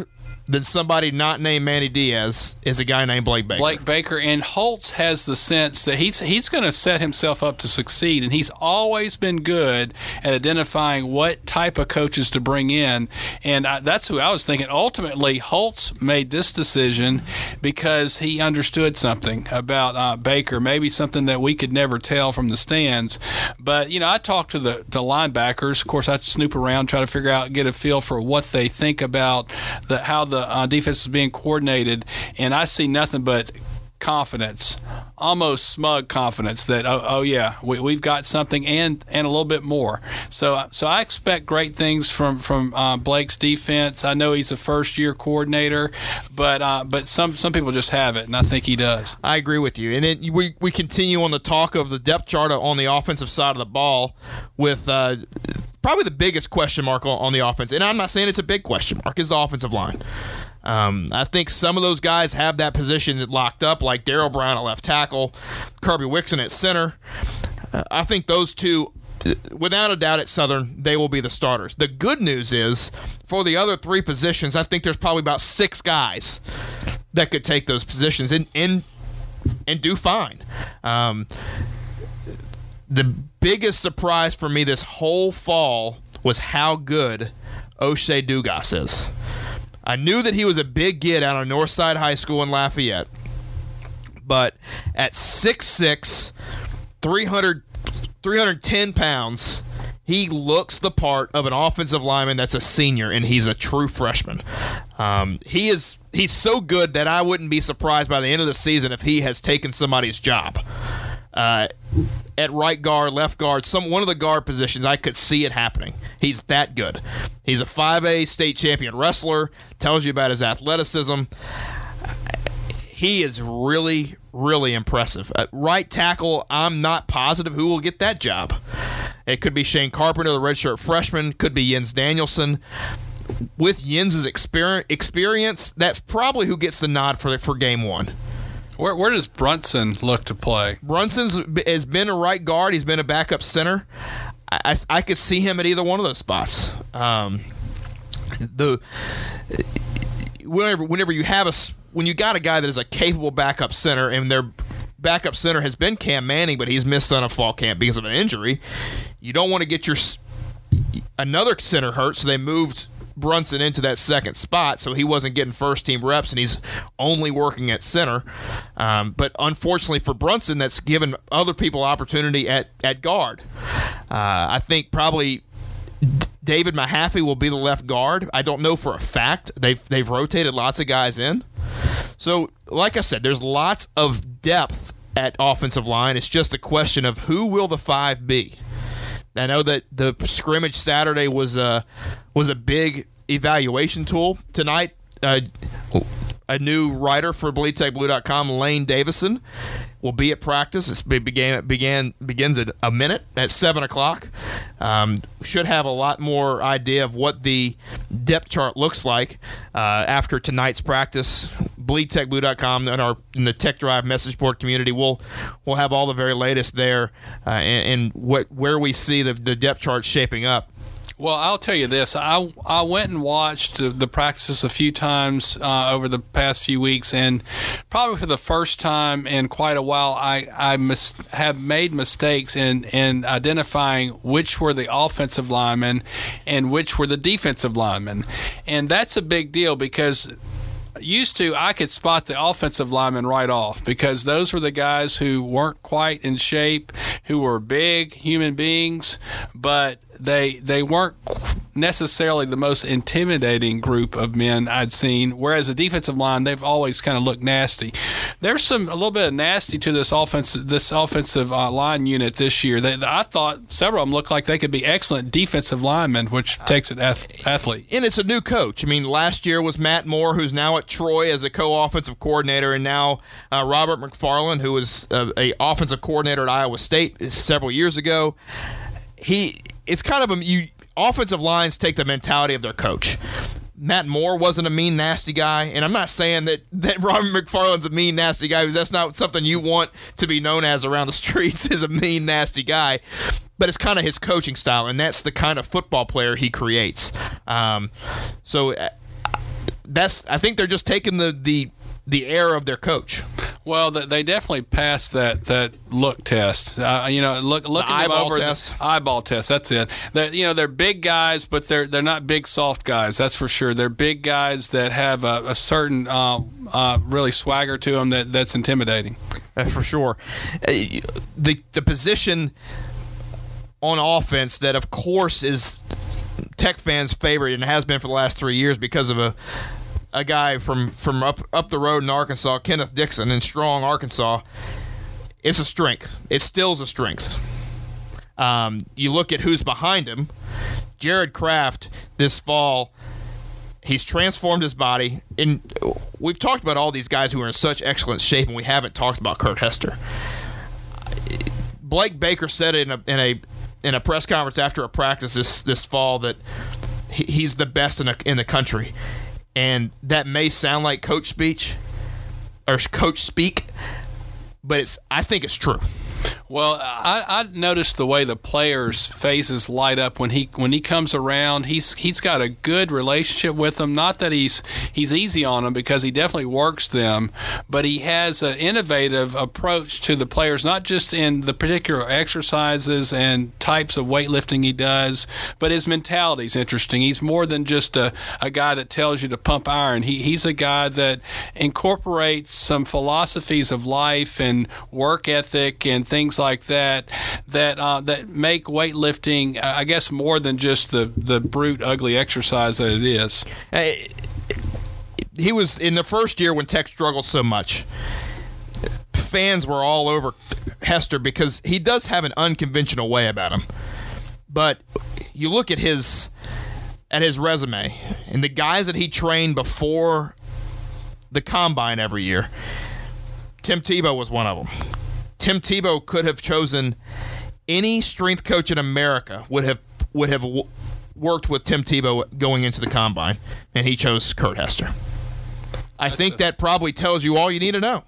S2: than somebody not named Manny Diaz is a guy named Blake Baker.
S3: Blake Baker, and Holtz has the sense that he's he's going to set himself up to succeed, and he's always been good at identifying what type of coaches to bring in, and I, that's who I was thinking. Ultimately, Holtz made this decision because he understood something about uh, Baker, maybe something that we could never tell from the stands. But, you know, I talked to the, the linebackers. Of course, I snoop around, try to figure out, get a feel for what they think about the how the uh, defense is being coordinated, and I see nothing but confidence, almost smug confidence that oh, oh yeah, we, we've got something and and a little bit more. So so I expect great things from from uh, Blake's defense. I know he's a first year coordinator, but uh, but some some people just have it, and I think he does.
S2: I agree with you. And it, we we continue on the talk of the depth chart on the offensive side of the ball with. Uh, Probably the biggest question mark on the offense, and I'm not saying it's a big question mark, is the offensive line. Um, I think some of those guys have that position locked up, like Daryl Brown at left tackle, Kirby Wixon at center. Uh, I think those two, without a doubt at Southern, they will be the starters. The good news is, for the other three positions, I think there's probably about six guys that could take those positions and and, and do fine. Um The biggest surprise for me this whole fall was how good O'Shea Dugas is. I knew that he was a big get out of Northside High School in Lafayette, but at six six, three hundred, three hundred ten pounds, he looks the part of an offensive lineman that's a senior, and he's a true freshman. Um, he is he's so good that I wouldn't be surprised by the end of the season if he has taken somebody's job. Uh, at right guard, left guard, some one of the guard positions, I could see it happening. He's that good. He's a five A state champion wrestler, tells you about his athleticism. He is really, really impressive. At right tackle, I'm not positive who will get that job. It could be Shane Carpenter, the redshirt freshman, could be Jens Danielson. With Jens's experience, that's probably who gets the nod for for game one.
S3: Where, where does Brunson look to play?
S2: Brunson's has been a right guard. He's been a backup center. I, I, I could see him at either one of those spots. Um, the whenever whenever you have a when you got a guy that is a capable backup center, and their backup center has been Cam Manning, but he's missed on a fall camp because of an injury. You don't want to get your another center hurt, so they moved Brunson into that second spot, so he wasn't getting first team reps, and he's only working at center. Um, but unfortunately for Brunson, that's given other people opportunity at at guard. Uh, I think probably David Mahaffey will be the left guard. I don't know for a fact. They've they've rotated lots of guys in. So, like I said, there's lots of depth at offensive line. It's just a question of who will the five be. I know that the scrimmage Saturday was a was a big evaluation tool. Tonight, uh, a new writer for bleed tech blue dot com, Lane Davison, will be at practice. It began began begins at a minute at seven o'clock. Um, should have a lot more idea of what the depth chart looks like uh, after tonight's practice. bleed tech blue dot com and our in the Tech Drive message board community, we'll we'll have all the very latest there uh, and, and what where we see the, the depth chart shaping up.
S3: Well, I'll tell you this. I I went and watched the practices a few times uh, over the past few weeks, and probably for the first time in quite a while, I, I mis- have made mistakes in, in identifying which were the offensive linemen and which were the defensive linemen. And that's a big deal because used to, I could spot the offensive linemen right off because those were the guys who weren't quite in shape, who were big human beings, but they they weren't necessarily the most intimidating group of men I'd seen, whereas the defensive line, they've always kind of looked nasty. There's some a little bit of nasty to this offense, this offensive uh, line unit this year. They, I thought several of them looked like they could be excellent defensive linemen, which takes an ath- athlete.
S2: And it's a new coach. I mean, last year was Matt Moore, who's now at Troy as a co-offensive coordinator, and now uh, Robert McFarland, who was uh, a offensive coordinator at Iowa State several years ago. He, it's kind of a you. Offensive lines take the mentality of their coach. Matt Moore wasn't a mean, nasty guy, and I'm not saying that, that Robert McFarland's a mean, nasty guy, because that's not something you want to be known as around the streets, is a mean, nasty guy. But it's kind of his coaching style, and that's the kind of football player he creates. Um, so uh, that's I think they're just taking the the the air of their coach.
S3: Well, they definitely passed that, that look test. Uh, you know, look looking
S2: the
S3: them
S2: eyeball
S3: over
S2: test.
S3: The eyeball test. That's it. They're, you know, they're big guys, but they're they're not big soft guys. That's for sure. They're big guys that have a, a certain uh, uh, really swagger to them that, that's intimidating.
S2: Uh, for sure. Uh, the the position on offense that, of course, is Tech fans' favorite and has been for the last three years because of a. a guy from, from up up the road in Arkansas, Kenneth Dixon, in Strong, Arkansas. It's a strength. It still is a strength. Um, you look at who's behind him. Jared Kraft this fall, he's transformed his body. And we've talked about all these guys who are in such excellent shape, and we haven't talked about Kurt Hester. Blake Baker said it in a in a in a press conference after a practice this this fall that he, he's the best in a, in the country. And that may sound like coach speech or coach speak, but it's I think it's true.
S3: Well, I, I noticed the way the players' faces light up when he when he comes around. He's he's got a good relationship with them. Not that he's he's easy on them, because he definitely works them, but he has an innovative approach to the players, not just in the particular exercises and types of weightlifting he does, but his mentality is interesting. He's more than just a, a guy that tells you to pump iron. He he's a guy that incorporates some philosophies of life and work ethic and things like that that uh, that make weightlifting, uh, I guess, more than just the, the brute, ugly exercise that it is.
S2: Hey, he was in the first year when Tech struggled so much. Fans were all over Hester because he does have an unconventional way about him. But you look at his at his resume and the guys that he trained before the combine every year. Tim Tebow was one of them. Tim Tebow could have chosen any strength coach in America would have would have w- worked with Tim Tebow going into the combine, and he chose Kurt Hester. I
S3: That's
S2: think
S3: a-
S2: that probably tells you all you need to know.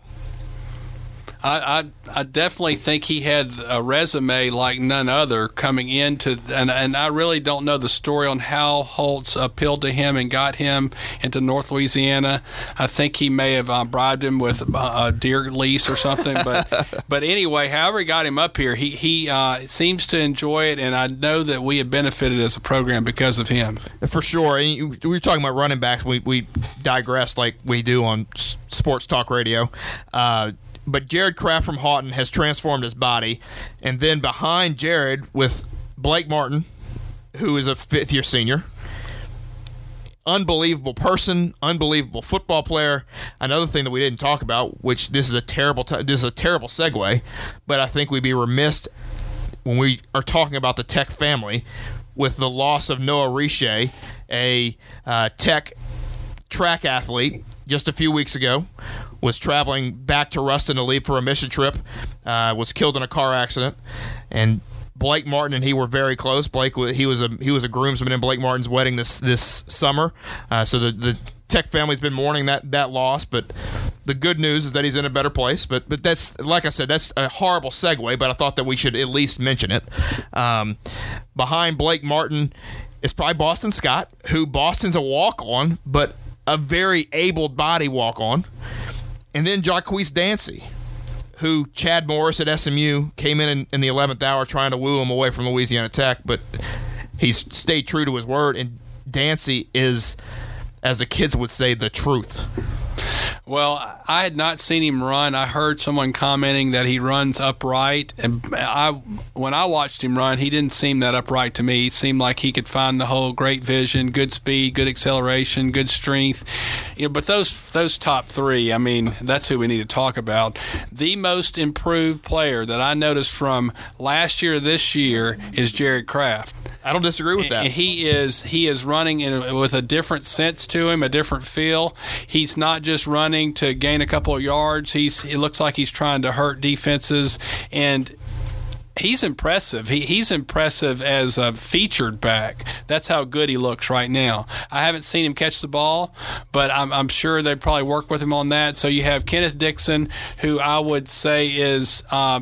S3: I, I I definitely think he had a resume like none other coming into, and and I really don't know the story on how Holtz appealed to him and got him into North Louisiana. I think he may have uh, bribed him with a, a deer lease or something, but but anyway, however he got him up here, he he uh, seems to enjoy it, and I know that we have benefited as a program because of him.
S2: For sure. And you, we were talking about running backs. We we digressed like we do on s- sports talk radio. Uh, But Jared Kraft from Houghton has transformed his body. And then behind Jared with Blake Martin, who is a fifth-year senior. Unbelievable person, unbelievable football player. Another thing that we didn't talk about, which this is a terrible t- this is a terrible segue, but I think we'd be remiss when we are talking about the Tech family with the loss of Noah Riche, a uh, Tech track athlete, just a few weeks ago. Was traveling back to Ruston to leave for a mission trip, uh, was killed in a car accident, and Blake Martin and he were very close. Blake he was a he was a groomsman in Blake Martin's wedding this this summer, uh, so the the Tech family's been mourning that that loss. But the good news is that he's in a better place. But but that's like I said, that's a horrible segue. But I thought that we should at least mention it. Um, behind Blake Martin is probably Boston Scott, who Boston's a walk on, but a very able-bodied walk on. And then Jacquees Dancy, who Chad Morris at S M U came in, in in the eleventh hour trying to woo him away from Louisiana Tech, but he's stayed true to his word. And Dancy is, as the kids would say, the truth.
S3: Well, I had not seen him run. I heard someone commenting that he runs upright, and I, when I watched him run, he didn't seem that upright to me. He seemed like he could find the whole great vision, good speed, good acceleration, good strength. You know, but those those top three, I mean, that's who we need to talk about. The most improved player that I noticed from last year to this year is Jared Kraft.
S2: I don't disagree with that.
S3: He is he is running in, with a different sense to him, a different feel. He's not just running to gain a couple of yards. He's it looks like he's trying to hurt defenses, and he's impressive. He he's impressive as a featured back. That's how good he looks right now. I haven't seen him catch the ball, but I'm I'm sure they probably work with him on that. So you have Kenneth Dixon, who I would say is. Um,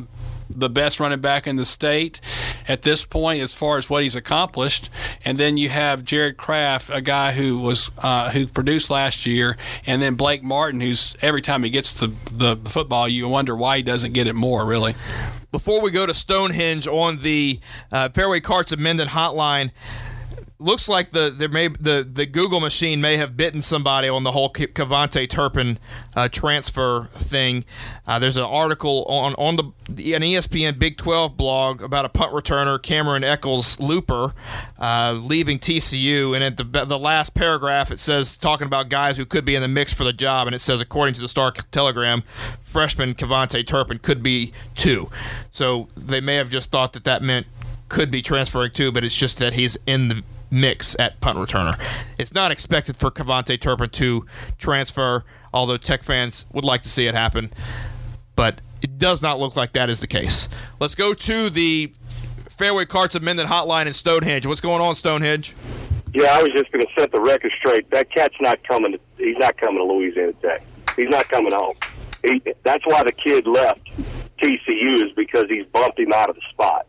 S3: the best running back in the state at this point as far as what he's accomplished. And then you have Jared Kraft, a guy who was uh, who produced last year, and then Blake Martin, who's every time he gets the, the football, you wonder why he doesn't get it more, really.
S2: Before we go to Stonehenge on the uh, Fairway Carts of Minden hotline, looks like the there may the, the Google machine may have bitten somebody on the whole KaVontae Turpin uh, transfer thing. Uh, there's an article on on the an E S P N Big twelve blog about a punt returner, Cameron Eccles Looper, uh, leaving T C U, and at the the last paragraph it says, talking about guys who could be in the mix for the job, and it says, according to the Star Telegram, freshman KaVontae Turpin could be too. So they may have just thought that that meant could be transferring too, but it's just that he's in the mix at punt returner. It's not expected for KaVontae Turpin to transfer, although Tech fans would like to see it happen, but it does not look like that is the case. Let's go to the Fairway Carts of Minden hotline in Stonehenge. What's going on, Stonehenge?
S6: Yeah, I was just going to set the record straight. That cat's not coming. To, he's not coming to Louisiana Tech. He's not coming home. He, that's why the kid left T C U, is because he's bumped him out of the spot.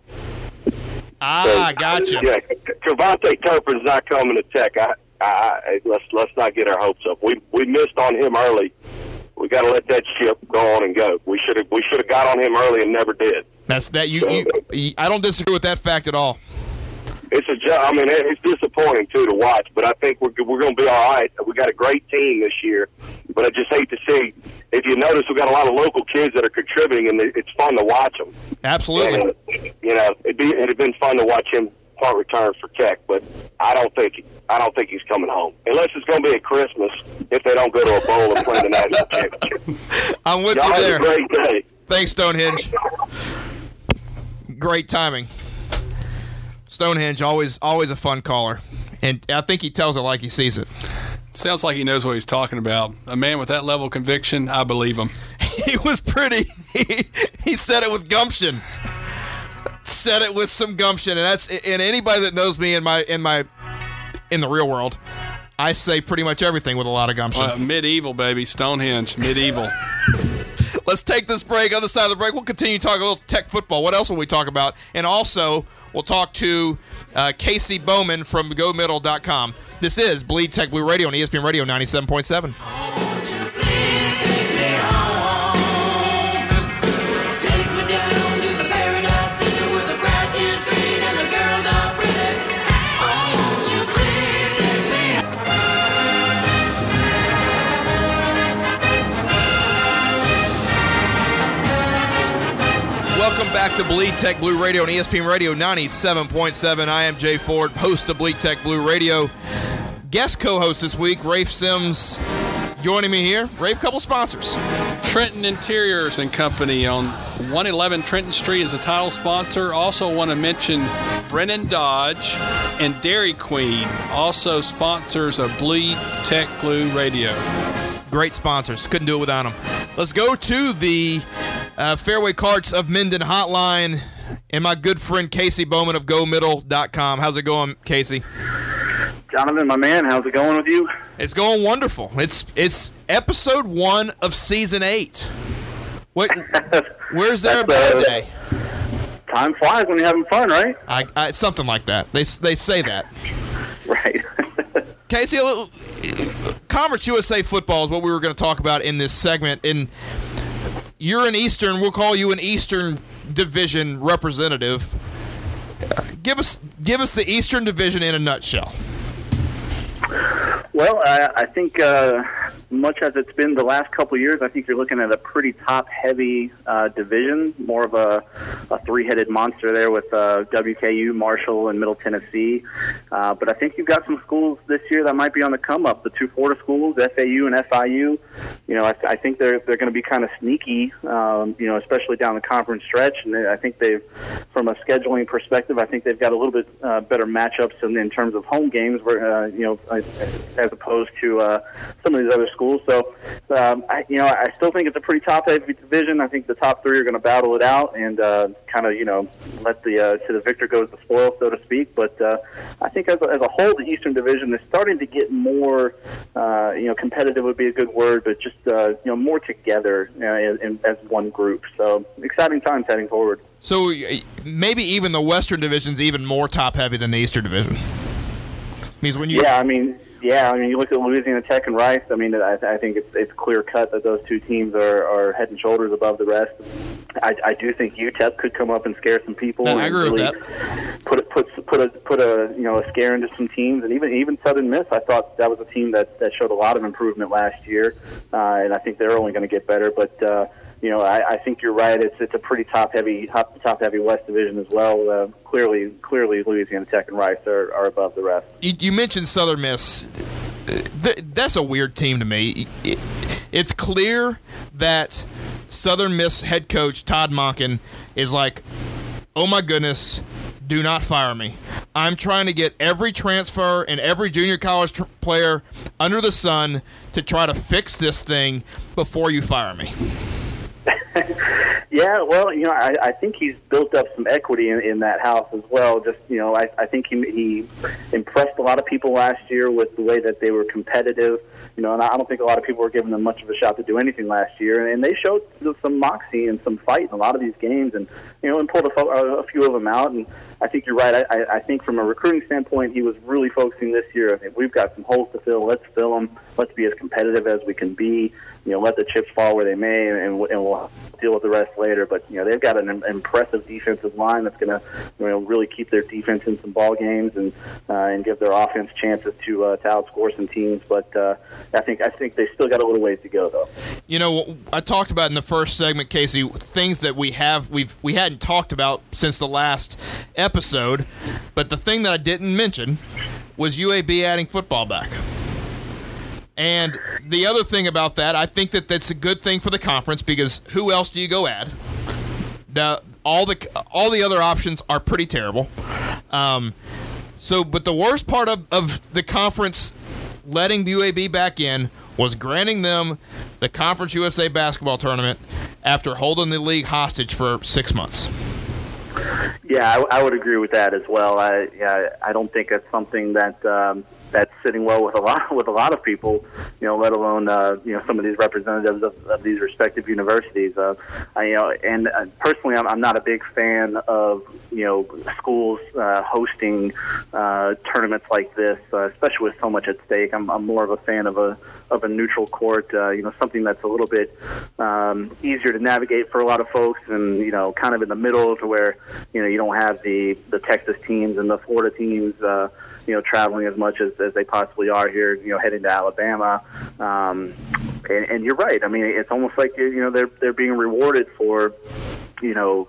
S2: Ah,
S6: so,
S2: gotcha.
S6: Yeah, KaVontae Turpin's not coming to Tech. I, I, let's let's not get our hopes up. We we missed on him early. We got to let that ship go on and go. We should have we should have got on him early and never did.
S2: That's that. You,
S6: so,
S2: you I don't disagree with that fact at all.
S6: It's a job. I mean, it's disappointing too to watch, but I think we're we're going to be all right. We got a great team this year, but I just hate to see. If you notice, we got a lot of local kids that are contributing, and it's fun to watch them.
S2: Absolutely.
S6: And, you know, it'd be it'd have been fun to watch him punt return for Tech, but I don't think I don't think he's coming home unless it's going to be at Christmas if they don't go to a bowl and play the national championship.
S2: I'm with
S6: Y'all
S2: you
S6: have
S2: there.
S6: a great day.
S2: Thanks, Stonehenge. Great timing. Stonehenge, always always a fun caller, and I think he tells it like he sees it.
S3: Sounds like he knows what he's talking about. A man with that level of conviction, I believe him.
S2: He was pretty. He, he said it with gumption. Said it with some gumption, and that's and anybody that knows me in my in my in the real world, I say pretty much everything with a lot of gumption.
S3: Uh, medieval, baby, Stonehenge, medieval.
S2: Let's take this break. On the side of the break, we'll continue talking a little Tech football. What else will we talk about? And also, we'll talk to uh, Casey Bowman from go middle dot com. This is Bleed Tech Blue Radio on E S P N Radio ninety-seven point seven. Welcome back to Bleed Tech Blue Radio on E S P N Radio ninety-seven point seven. I am Jay Ford, host of Bleed Tech Blue Radio. Guest co-host this week, Rafe Sims, joining me here. Rafe, couple sponsors.
S3: Trenton Interiors and Company on one eleven Trenton Street is a title sponsor. Also want to mention Brennan Dodge and Dairy Queen, also sponsors of Bleed Tech Blue Radio.
S2: Great sponsors. Couldn't do it without them. Let's go to the uh, Fairway Carts of Minden hotline and my good friend Casey Bowman of go middle dot com. How's it going, Casey?
S5: Jonathan, my man, how's it going with you?
S2: It's going wonderful. It's it's episode one of season eight. What? Where's there a bad
S5: uh,
S2: day?
S5: Time flies when you're having fun, right?
S2: I, I something like that. They they say that.
S5: Right.
S2: Casey, a little, Conference U S A football is what we were going to talk about in this segment. And you're an Eastern. We'll call you an Eastern Division representative. Uh, give us give us the Eastern Division in a nutshell.
S5: Well, I, I think uh, much as it's been the last couple of years, I think you're looking at a pretty top-heavy uh, division, more of a, a three-headed monster there with uh, W K U, Marshall, and Middle Tennessee. Uh, but I think you've got some schools this year that might be on the come-up. The two Florida schools, F A U and F I U, you know, I, I think they're they're going to be kind of sneaky, um, you know, especially down the conference stretch. And they, I think they've, from a scheduling perspective, I think they've got a little bit uh, better matchups in, in terms of home games, where uh, you know, as opposed to uh, some of these other
S7: other schools. So, um, I, you know, I still think it's a pretty top-heavy division. I think the top three are going to battle it out and uh, kind of, you know, let the uh, to the victor goes the spoil, so to speak. But uh, I think as a, as a whole, the Eastern Division is starting to get more, uh, you know, competitive would be a good word, but just uh, you know, more together uh, in, in, as one group. So exciting times heading forward.
S2: So maybe even the Western Division's even more top-heavy than the Eastern Division. Means when you
S7: yeah, I mean. Yeah, I mean, you look at Louisiana Tech and Rice. I mean, I, I think it's it's clear cut that those two teams are, are head and shoulders above the rest. I, I do think U T E P could come up and scare some people.
S2: No,
S7: and
S2: I agree
S7: really
S2: with that.
S7: Put put put a put a you know a scare into some teams, and even even Southern Miss. I thought that was a team that, that showed a lot of improvement last year, uh, and I think they're only going to get better. But uh, you know, I, I think you're right. It's it's a pretty top heavy top, top heavy West Division as well. Uh, clearly, clearly, Louisiana Tech and Rice are, are above the rest.
S2: You, you mentioned Southern Miss. That's a weird team to me. It's clear that Southern Miss head coach Todd Monken is like, oh my goodness, do not fire me. I'm trying to get every transfer and every junior college tr- player under the sun to try to fix this thing before you fire me.
S7: Yeah, well, you know, I, I think he's built up some equity in, in that house as well. Just, you know, I, I think he, he impressed a lot of people last year with the way that they were competitive. You know, and I don't think a lot of people were giving them much of a shot to do anything last year. And they showed some moxie and some fight in a lot of these games, and you know, and pulled a, fo- a few of them out. And I think you're right. I, I think from a recruiting standpoint, he was really focusing this year. I think we've got some holes to fill. Let's fill them. Let's be as competitive as we can be. You know, let the chips fall where they may, and, and we'll deal with the rest later. But you know, they've got an impressive defensive line that's going to, you know, really keep their defense in some ball games and uh, and give their offense chances to uh, to outscore some teams. But uh, I think I think they still got a little ways to go, though.
S2: You know, I talked about in the first segment, Casey, things that we have we've we hadn't talked about since the last episode. But the thing that I didn't mention was U A B adding football back. And the other thing about that, I think that that's a good thing for the conference, because who else do you go add? The, all the all the other options are pretty terrible. Um, so, but the worst part of, of the conference letting U A B back in was granting them the Conference U S A basketball tournament after holding the league hostage for six months.
S7: Yeah, I, I would agree with that as well. I yeah, I don't think it's something that um, that's sitting well with a lot with a lot of people. You know, let alone uh, you know some of these representatives of, of these respective universities. Uh, I, you know, and uh, personally, I'm, I'm not a big fan of you know schools uh, hosting uh, tournaments like this, uh, especially with so much at stake. I'm, I'm more of a fan of a of a neutral court. Uh, you know, something that's a little bit um, easier to navigate for a lot of folks, and you know, kind of in the middle to where you know you don't have the the Texas teams and the Florida teams uh, you know traveling as much as, as they possibly are here, you know heading to Alabama. Um, and, and you're right. I mean, it's almost like you know they're they're being rewarded for. You know,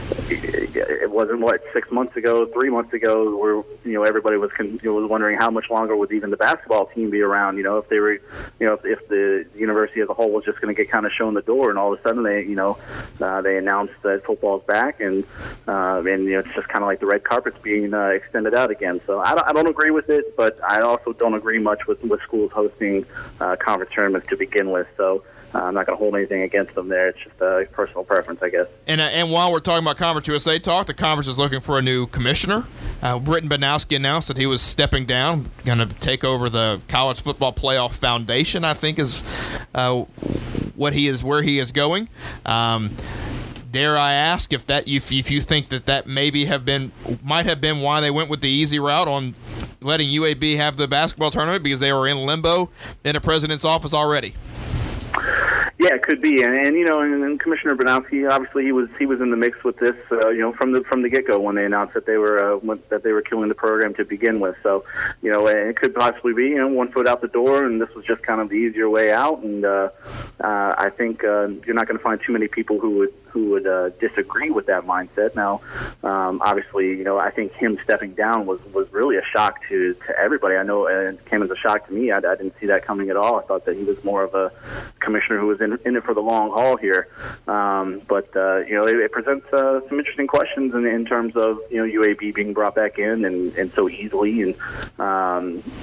S7: it wasn't what six months ago, three months ago, where you know everybody was con- you know, was wondering how much longer would even the basketball team be around. You know, if they were, you know, if, if the university as a whole was just going to get kind of shown the door, and all of a sudden they, you know, uh, they announced that football's back, and uh, and you know it's just kind of like the red carpet's being uh, extended out again. So I don't, I don't agree with it, but I also don't agree much with with schools hosting uh, conference tournaments to begin with. So. Uh, I'm not going to hold anything against them there. It's just a personal preference, I guess.
S2: And uh, and while we're talking about Conference U S A talk, the conference is looking for a new commissioner. Uh, Britton Banowski announced that he was stepping down, going to take over the College Football Playoff Foundation, I think is uh, what he is, where he is going. Um, dare I ask if that if, if you think that that maybe have been might have been why they went with the easy route on letting U A B have the basketball tournament, because they were in limbo in the president's office already?
S7: Yeah, it could be, and, and you know, and, and Commissioner Banowski, obviously, he was he was in the mix with this, uh, you know, from the from the get go when they announced that they were uh, when, that they were killing the program to begin with. So, you know, it could possibly be, you know, one foot out the door, and this was just kind of the easier way out. And uh, uh, I think uh, you're not going to find too many people who would who would uh, disagree with that mindset. Now, um, obviously, you know, I think him stepping down was, was really a shock to, to everybody. I know it came as a shock to me. I, I didn't see that coming at all. I thought that he was more of a commissioner who was in, in it for the long haul here. Um, but, uh, you know, it, it presents uh, some interesting questions in, in terms of, you know, U A B being brought back in and, and so easily. And, um,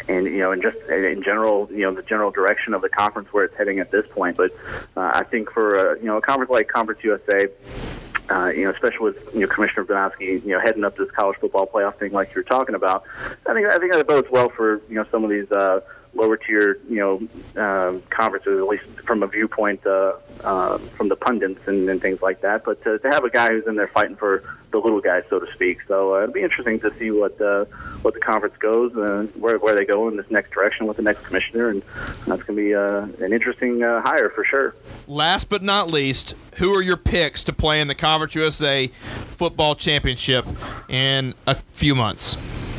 S7: and you know, and just in general, you know, the general direction of the conference where it's heading at this point. But uh, I think for uh, you know a conference like Conference U S A. Uh, you know, especially with you know Commissioner Banowski, you know, heading up this college football playoff thing like you were talking about, I think I think that bodes well for you know some of these uh, lower tier you know uh, conferences, at least from a viewpoint uh, uh, from the pundits and, and things like that. But to, to have a guy who's in there fighting for the little guys, so to speak, so uh, it'll be interesting to see what uh, what the conference goes and where where they go in this next direction with the next commissioner, and that's going to be uh, an interesting uh, hire for sure.
S2: Last but not least, who are your picks to play in the Conference U S A Football Championship in a few months?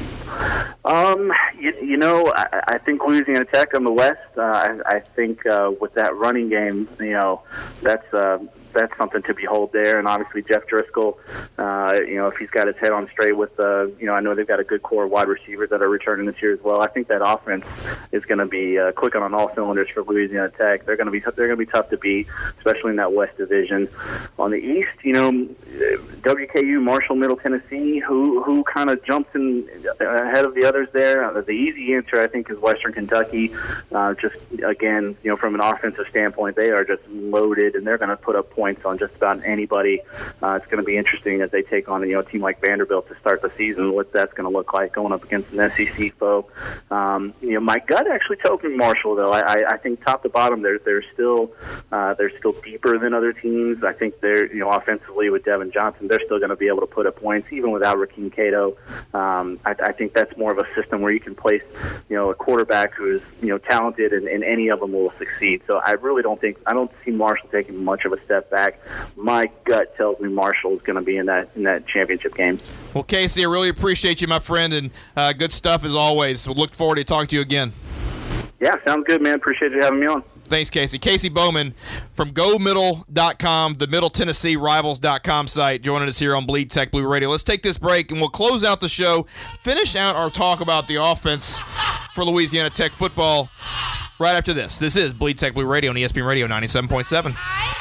S7: Um, you, you know, I, I think Louisiana Tech on the West. Uh, I, I think uh, with that running game, you know, that's uh, that's something to behold there. And obviously Jeff Driscoll, uh, you know, if he's got his head on straight with, uh, you know, I know they've got a good core of wide receivers that are returning this year as well. I think that offense is going to be uh, clicking on all cylinders for Louisiana Tech. They're going to be they're going to be tough to beat, especially in that West Division. On the East, you know, W K U, Marshall, Middle Tennessee, who who kind of jumps in ahead of the others there. Uh, the easy answer, I think, is Western Kentucky. Uh, just again, you know, from an offensive standpoint, they are just loaded, and they're going to put up points on just about anybody. Uh, it's going to be interesting as they take on you know a team like Vanderbilt to start the season. What that's going to look like going up against an S E C foe. Um, you know, my gut actually tells me Marshall, though. I, I, I think top to bottom, they're they're still uh, they're still deeper than other teams. I think they're you know offensively with Devin Johnson, they're still going to be able to put up points even without Rakeem Cato. Um, I, I think that's more of a system where you can place you know a quarterback who is you know talented, and, and any of them will succeed. So I really don't think I don't see Marshall taking much of a step back. My gut tells me Marshall is going to be in that in that championship game.
S2: Well, Casey, I really appreciate you, my friend, and uh, good stuff as always. We'll look forward to talking to you again.
S7: Yeah, sounds good, man. Appreciate you having me on.
S2: Thanks, Casey. Casey Bowman from go middle dot com, the Middle Tennessee Rivals dot com site, joining us here on Bleed Tech Blue Radio. Let's take this break, and we'll close out the show, finish out our talk about the offense for Louisiana Tech football right after this. This is Bleed Tech Blue Radio on E S P N Radio ninety-seven point seven.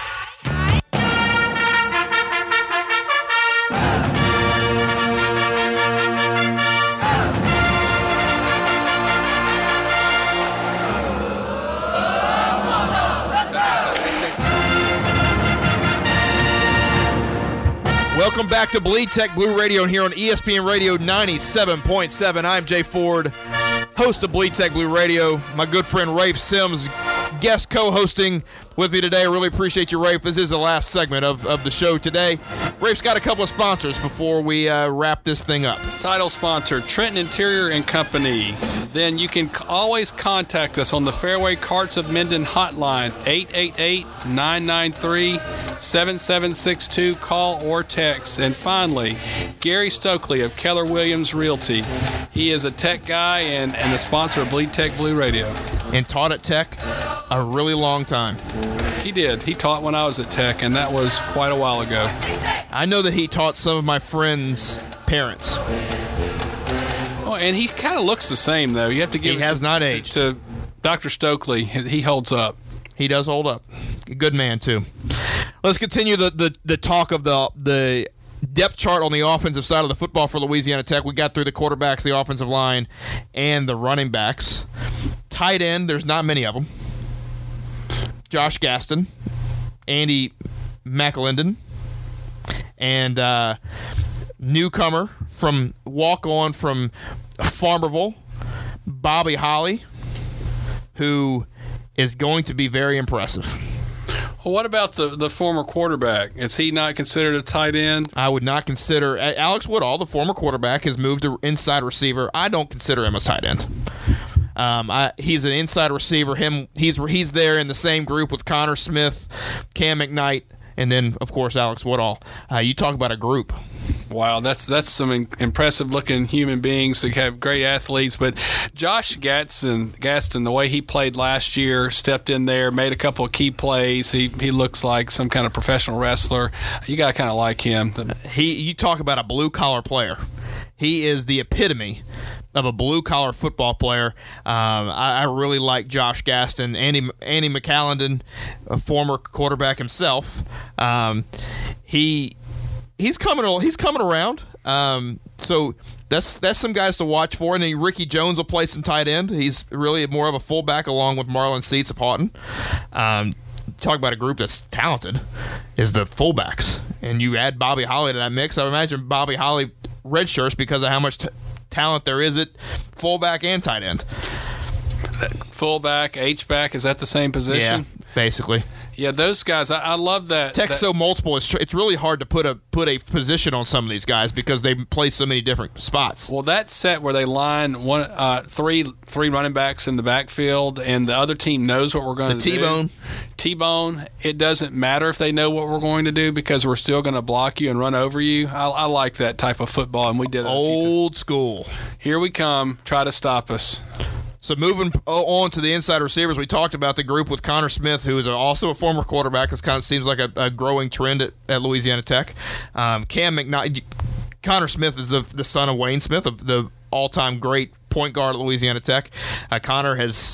S2: Welcome back to Bleed Tech Blue Radio here on E S P N Radio ninety-seven point seven. I'm Jay Ford, host of Bleed Tech Blue Radio. My good friend Rafe Sims, guest co-hosting with me today. I really appreciate you, Rafe. This is the last segment of, of the show today. Rafe's got a couple of sponsors before we uh, wrap this thing up.
S3: Title sponsor, Trenton Interior and Company. Then you can always contact us on the Fairway Carts of Minden hotline, eight eight eight, nine nine three, seven seven six two. Call or text. And finally, Gary Stokely of Keller Williams Realty. He is a tech guy and, and a sponsor of Bleed Tech Blue Radio.
S2: And taught at Tech a really long time.
S3: He did. He taught when I was at Tech, and that was quite a while ago.
S2: I know that he taught some of my friends' parents.
S3: Oh, and he kind of looks the same, though. You have to give
S2: he
S3: it
S2: has
S3: to,
S2: not
S3: to,
S2: aged.
S3: to Doctor Stokely. He holds up.
S2: He does hold up. A good man, too. Let's continue the, the, the talk of the the depth chart on the offensive side of the football for Louisiana Tech. We got through the quarterbacks, the offensive line, and the running backs. Tight end, there's not many of them. Josh Gaston, Andy McElinden, and uh, newcomer from walk-on from Farmerville, Bobby Holly, who is going to be very impressive.
S3: Well, what about the, the former quarterback? Is he not considered a tight end?
S2: I would not consider – Alex Woodall, the former quarterback, has moved to inside receiver. I don't consider him a tight end. Um, I, he's an inside receiver. Him, he's he's there in the same group with Connor Smith, Cam McKnight, and then, of course, Alex Woodall. Uh, you talk about a group.
S3: Wow, that's that's some in, impressive-looking human beings that have great athletes. But Josh Gaston, Gaston, the way he played last year, stepped in there, made a couple of key plays. He he looks like some kind of professional wrestler. You got to kind of like him.
S2: He, you talk about a blue-collar player. He is the epitome of a blue-collar football player. Um, I, I really like Josh Gaston. Andy Andy McAllinden, a former quarterback himself. Um, he he's coming he's coming around. Um, so that's that's some guys to watch for. And then Ricky Jones will play some tight end. He's really more of a fullback along with Marlon Seats of Houghton. Um, talk about a group that's talented is the fullbacks. And you add Bobby Holly to that mix. I would imagine Bobby Holly redshirts because of how much t- talent there is at fullback and tight end.
S3: Fullback, H-back, is that the same position?
S2: Yeah, basically.
S3: Yeah, those guys, I, I love that.
S2: Tech's
S3: that,
S2: so multiple, it's, tr- it's really hard to put a put a position on some of these guys because they play so many different spots.
S3: Well, that set where they line one, uh, three three running backs in the backfield and the other team knows what we're going
S2: The
S3: to do.
S2: T-bone.
S3: T-bone, it doesn't matter if they know what we're going to do because we're still going to block you and run over you. I, I like that type of football, and we did it a few times.
S2: Old school.
S3: Here we come. Try to stop us.
S2: So moving on to the inside receivers, we talked about the group with Connor Smith, who is also a former quarterback. This kind of seems like a, a growing trend at, at Louisiana Tech. Um, Cam McKnight, Connor Smith is the, the son of Wayne Smith, of the all-time great point guard at Louisiana Tech. Uh, Connor has,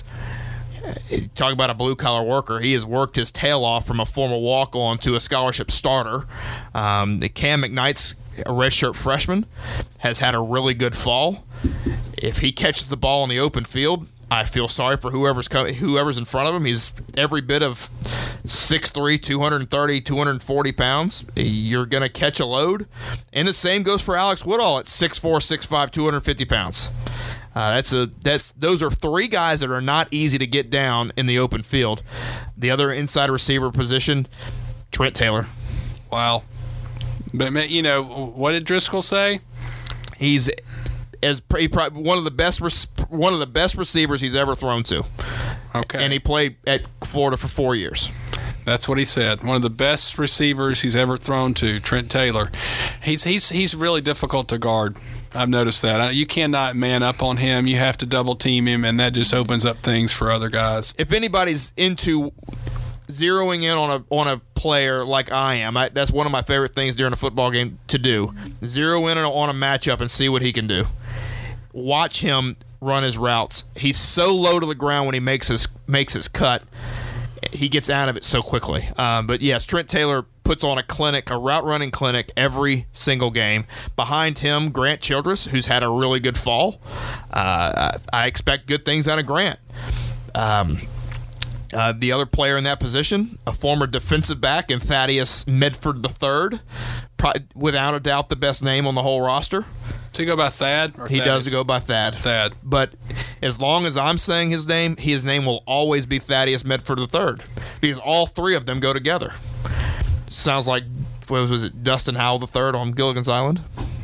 S2: talk about a blue-collar worker, he has worked his tail off from a former walk-on to a scholarship starter. Um, Cam McKnight's a redshirt freshman, has had a really good fall. If he catches the ball in the open field, I feel sorry for whoever's coming, whoever's in front of him. He's every bit of six three, two thirty, two forty pounds. You're going to catch a load. And the same goes for Alex Woodall at six four, six five, two fifty pounds. Uh, that's a that's those are three guys that are not easy to get down in the open field. The other inside receiver position, Trent Taylor.
S3: Wow. But, you know, what did Driscoll say?
S2: He's as he probably one of the best one of the best receivers he's ever thrown to.
S3: Okay.
S2: And he played at Florida for four years.
S3: That's what he said. One of the best receivers he's ever thrown to, Trent Taylor. He's he's he's really difficult to guard. I've noticed that. You cannot man up on him. You have to double team him, and that just opens up things for other guys.
S2: If anybody's into zeroing in on a on a player like I am, I, that's one of my favorite things during a football game to do. Zero in on a matchup and see what he can do. Watch him run his routes. He's so low to the ground when he makes his makes his cut. He gets out of it so quickly. Um, but yes, Trent Taylor puts on a clinic, a route running clinic every single game. Behind him, Grant Childress, who's had a really good fall. Uh, I expect good things out of Grant. Um, Uh, the other player in that position, a former defensive back in Thaddeus Medford the third, probably, without a doubt the best name on the whole roster.
S3: Does he go by Thad? Or
S2: he
S3: Thaddeus?
S2: does go by Thad.
S3: Thad.
S2: But as long as I'm saying his name, his name will always be Thaddeus Medford the third, because all three of them go together. Sounds like, what was it, Dustin Howell the third on Gilligan's Island?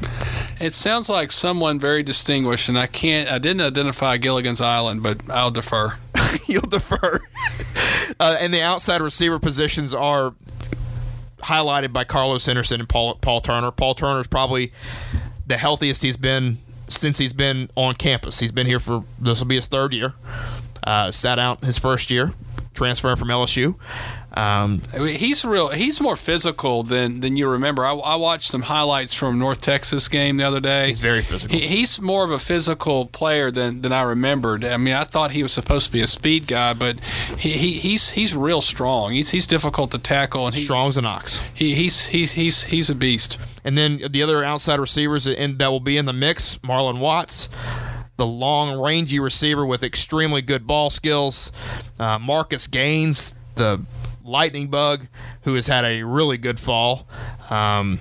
S3: It sounds like someone very distinguished, and I can't. I didn't identify Gilligan's Island, but I'll defer.
S2: You'll defer. uh, and the outside receiver positions are highlighted by Carlos Henderson and Paul, Paul Turner. Paul Turner's probably the healthiest he's been since he's been on campus. He's been here for, this will be his third year. Uh, sat out his first year, transferring from L S U. Um,
S3: I mean, he's real. He's more physical than, than you remember. I, I watched some highlights from North Texas game the other day.
S2: He's very physical.
S3: He, he's more of a physical player than, than I remembered. I mean, I thought he was supposed to be a speed guy, but he, he he's he's real strong. He's he's difficult to tackle, and he,
S2: Strong's an ox.
S3: He he's he's he's he's a beast.
S2: And then the other outside receivers in, that will be in the mix: Marlon Watts, the long, rangy receiver with extremely good ball skills; uh, Marcus Gaines, the lightning bug, who has had a really good fall. Um,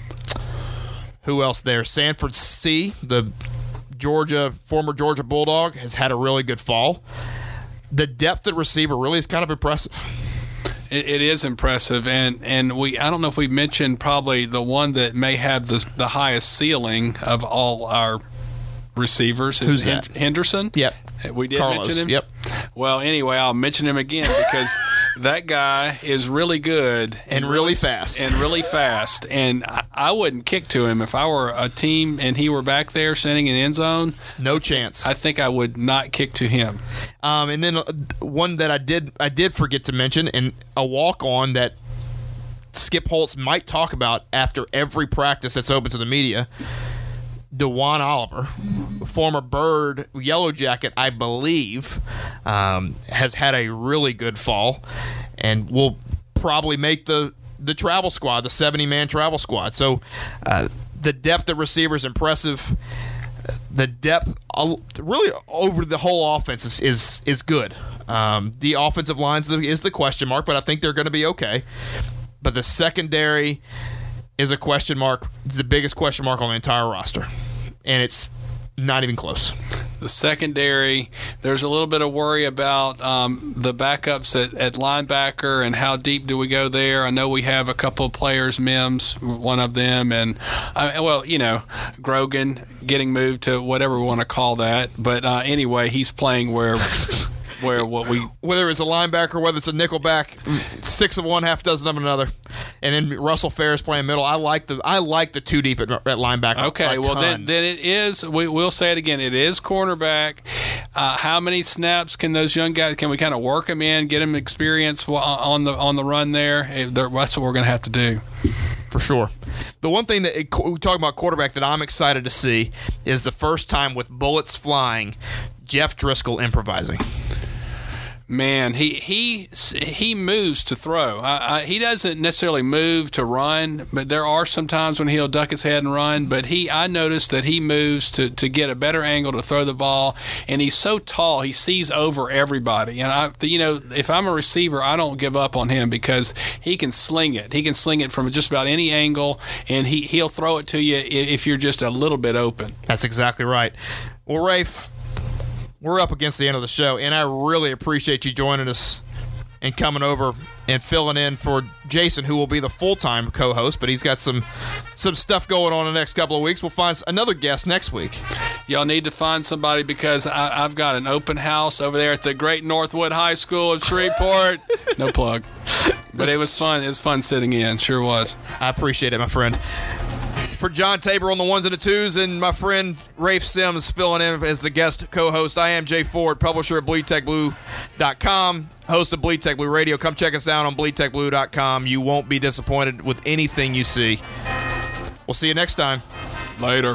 S2: who else there? Sanford C., the Georgia former Georgia Bulldog, has had a really good fall. The depth at receiver really is kind of impressive.
S3: It, it is impressive, and, and we I don't know if we mentioned probably the one that may have the the highest ceiling of all our receivers is
S2: Who's that?
S3: Henderson.
S2: Yep.
S3: We did
S2: Carlos.
S3: mention him?
S2: Yep.
S3: Well, anyway, I'll mention him again because that guy is really good.
S2: And really fast.
S3: And really fast. And I, I wouldn't kick to him. If I were a team and he were back there sitting in the end zone,
S2: no chance.
S3: I think I would not kick to him.
S2: Um, and then uh, one that I did I did forget to mention, and a walk-on that Skip Holtz might talk about after every practice that's open to the media, DeJuan Oliver, former Bird Yellow Jacket, I believe, um, has had a really good fall and will probably make the, the travel squad, the seventy-man travel squad. So uh, the depth of receivers impressive. The depth, really, over the whole offense is is, is good. Um, the offensive line is the question mark, but I think they're going to be okay. But the secondary is a question mark, the biggest question mark on the entire roster, and it's not even close.
S3: The secondary, there's a little bit of worry about um, the backups at, at linebacker and how deep do we go there. I know we have a couple of players, Mims, one of them, and, uh, well, you know, Grogan getting moved to whatever we want to call that. But uh, anyway, he's playing where where what we
S2: whether it's a linebacker, whether it's a nickelback, six of one, half dozen of another, and then Russell Ferris playing middle. I like the I like the two deep at, at linebacker.
S3: Okay, well then then it is. We will say it again. It is cornerback. Uh, how many snaps can those young guys? Can we kind of work them in, get them experience on the on the run there? That's what we're going to have to do.
S2: For sure. The one thing that it, we talk about quarterback that I'm excited to see is the first time with bullets flying, Jeff Driscoll improvising.
S3: Man, he he he moves to throw. I, I, he doesn't necessarily move to run, but there are some times when he'll duck his head and run. But he, I noticed that he moves to, to get a better angle to throw the ball, and he's so tall, he sees over everybody. And I, you know, if I'm a receiver, I don't give up on him because he can sling it. He can sling it from just about any angle, and he he'll throw it to you if you're just a little bit open.
S2: That's exactly right. Well, Rafe, we're up against the end of the show, and I really appreciate you joining us and coming over and filling in for Jason, who will be the full-time co-host, but he's got some some stuff going on in the next couple of weeks. We'll find another guest next week.
S3: Y'all need to find somebody because I, I've got an open house over there at the Great Northwood High School in Shreveport. No plug. But it was fun. It was fun sitting in. Sure was.
S2: I appreciate it, my friend. For John Tabor on the ones and the twos, and my friend Rafe Sims filling in as the guest co-host, I am Jay Ford, publisher of bleed tech blue dot com, host of Bleed Tech Blue Radio. Come check us out on bleed tech blue dot com. You won't be disappointed with anything you see. We'll see you next time.
S3: Later.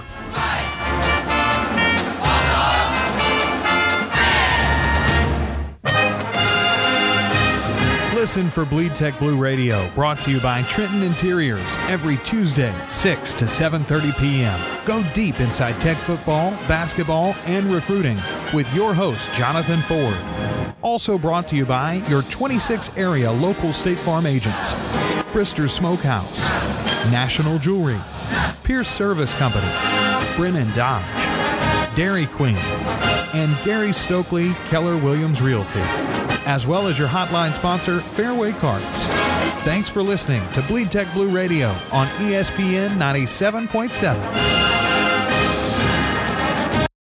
S1: Listen for Bleed Tech Blue Radio, brought to you by Trenton Interiors, every Tuesday, six to seven thirty p.m. Go deep inside tech football, basketball, and recruiting with your host, Jonathan Ford. Also brought to you by your twenty-six area local State Farm agents, Brister Smokehouse, National Jewelry, Pierce Service Company, Brennan Dodge, Dairy Queen, and Gary Stokely Keller Williams Realty, as well as your hotline sponsor, Fairway Carts. Thanks for listening to Bleed Tech Blue Radio on E S P N ninety-seven point seven.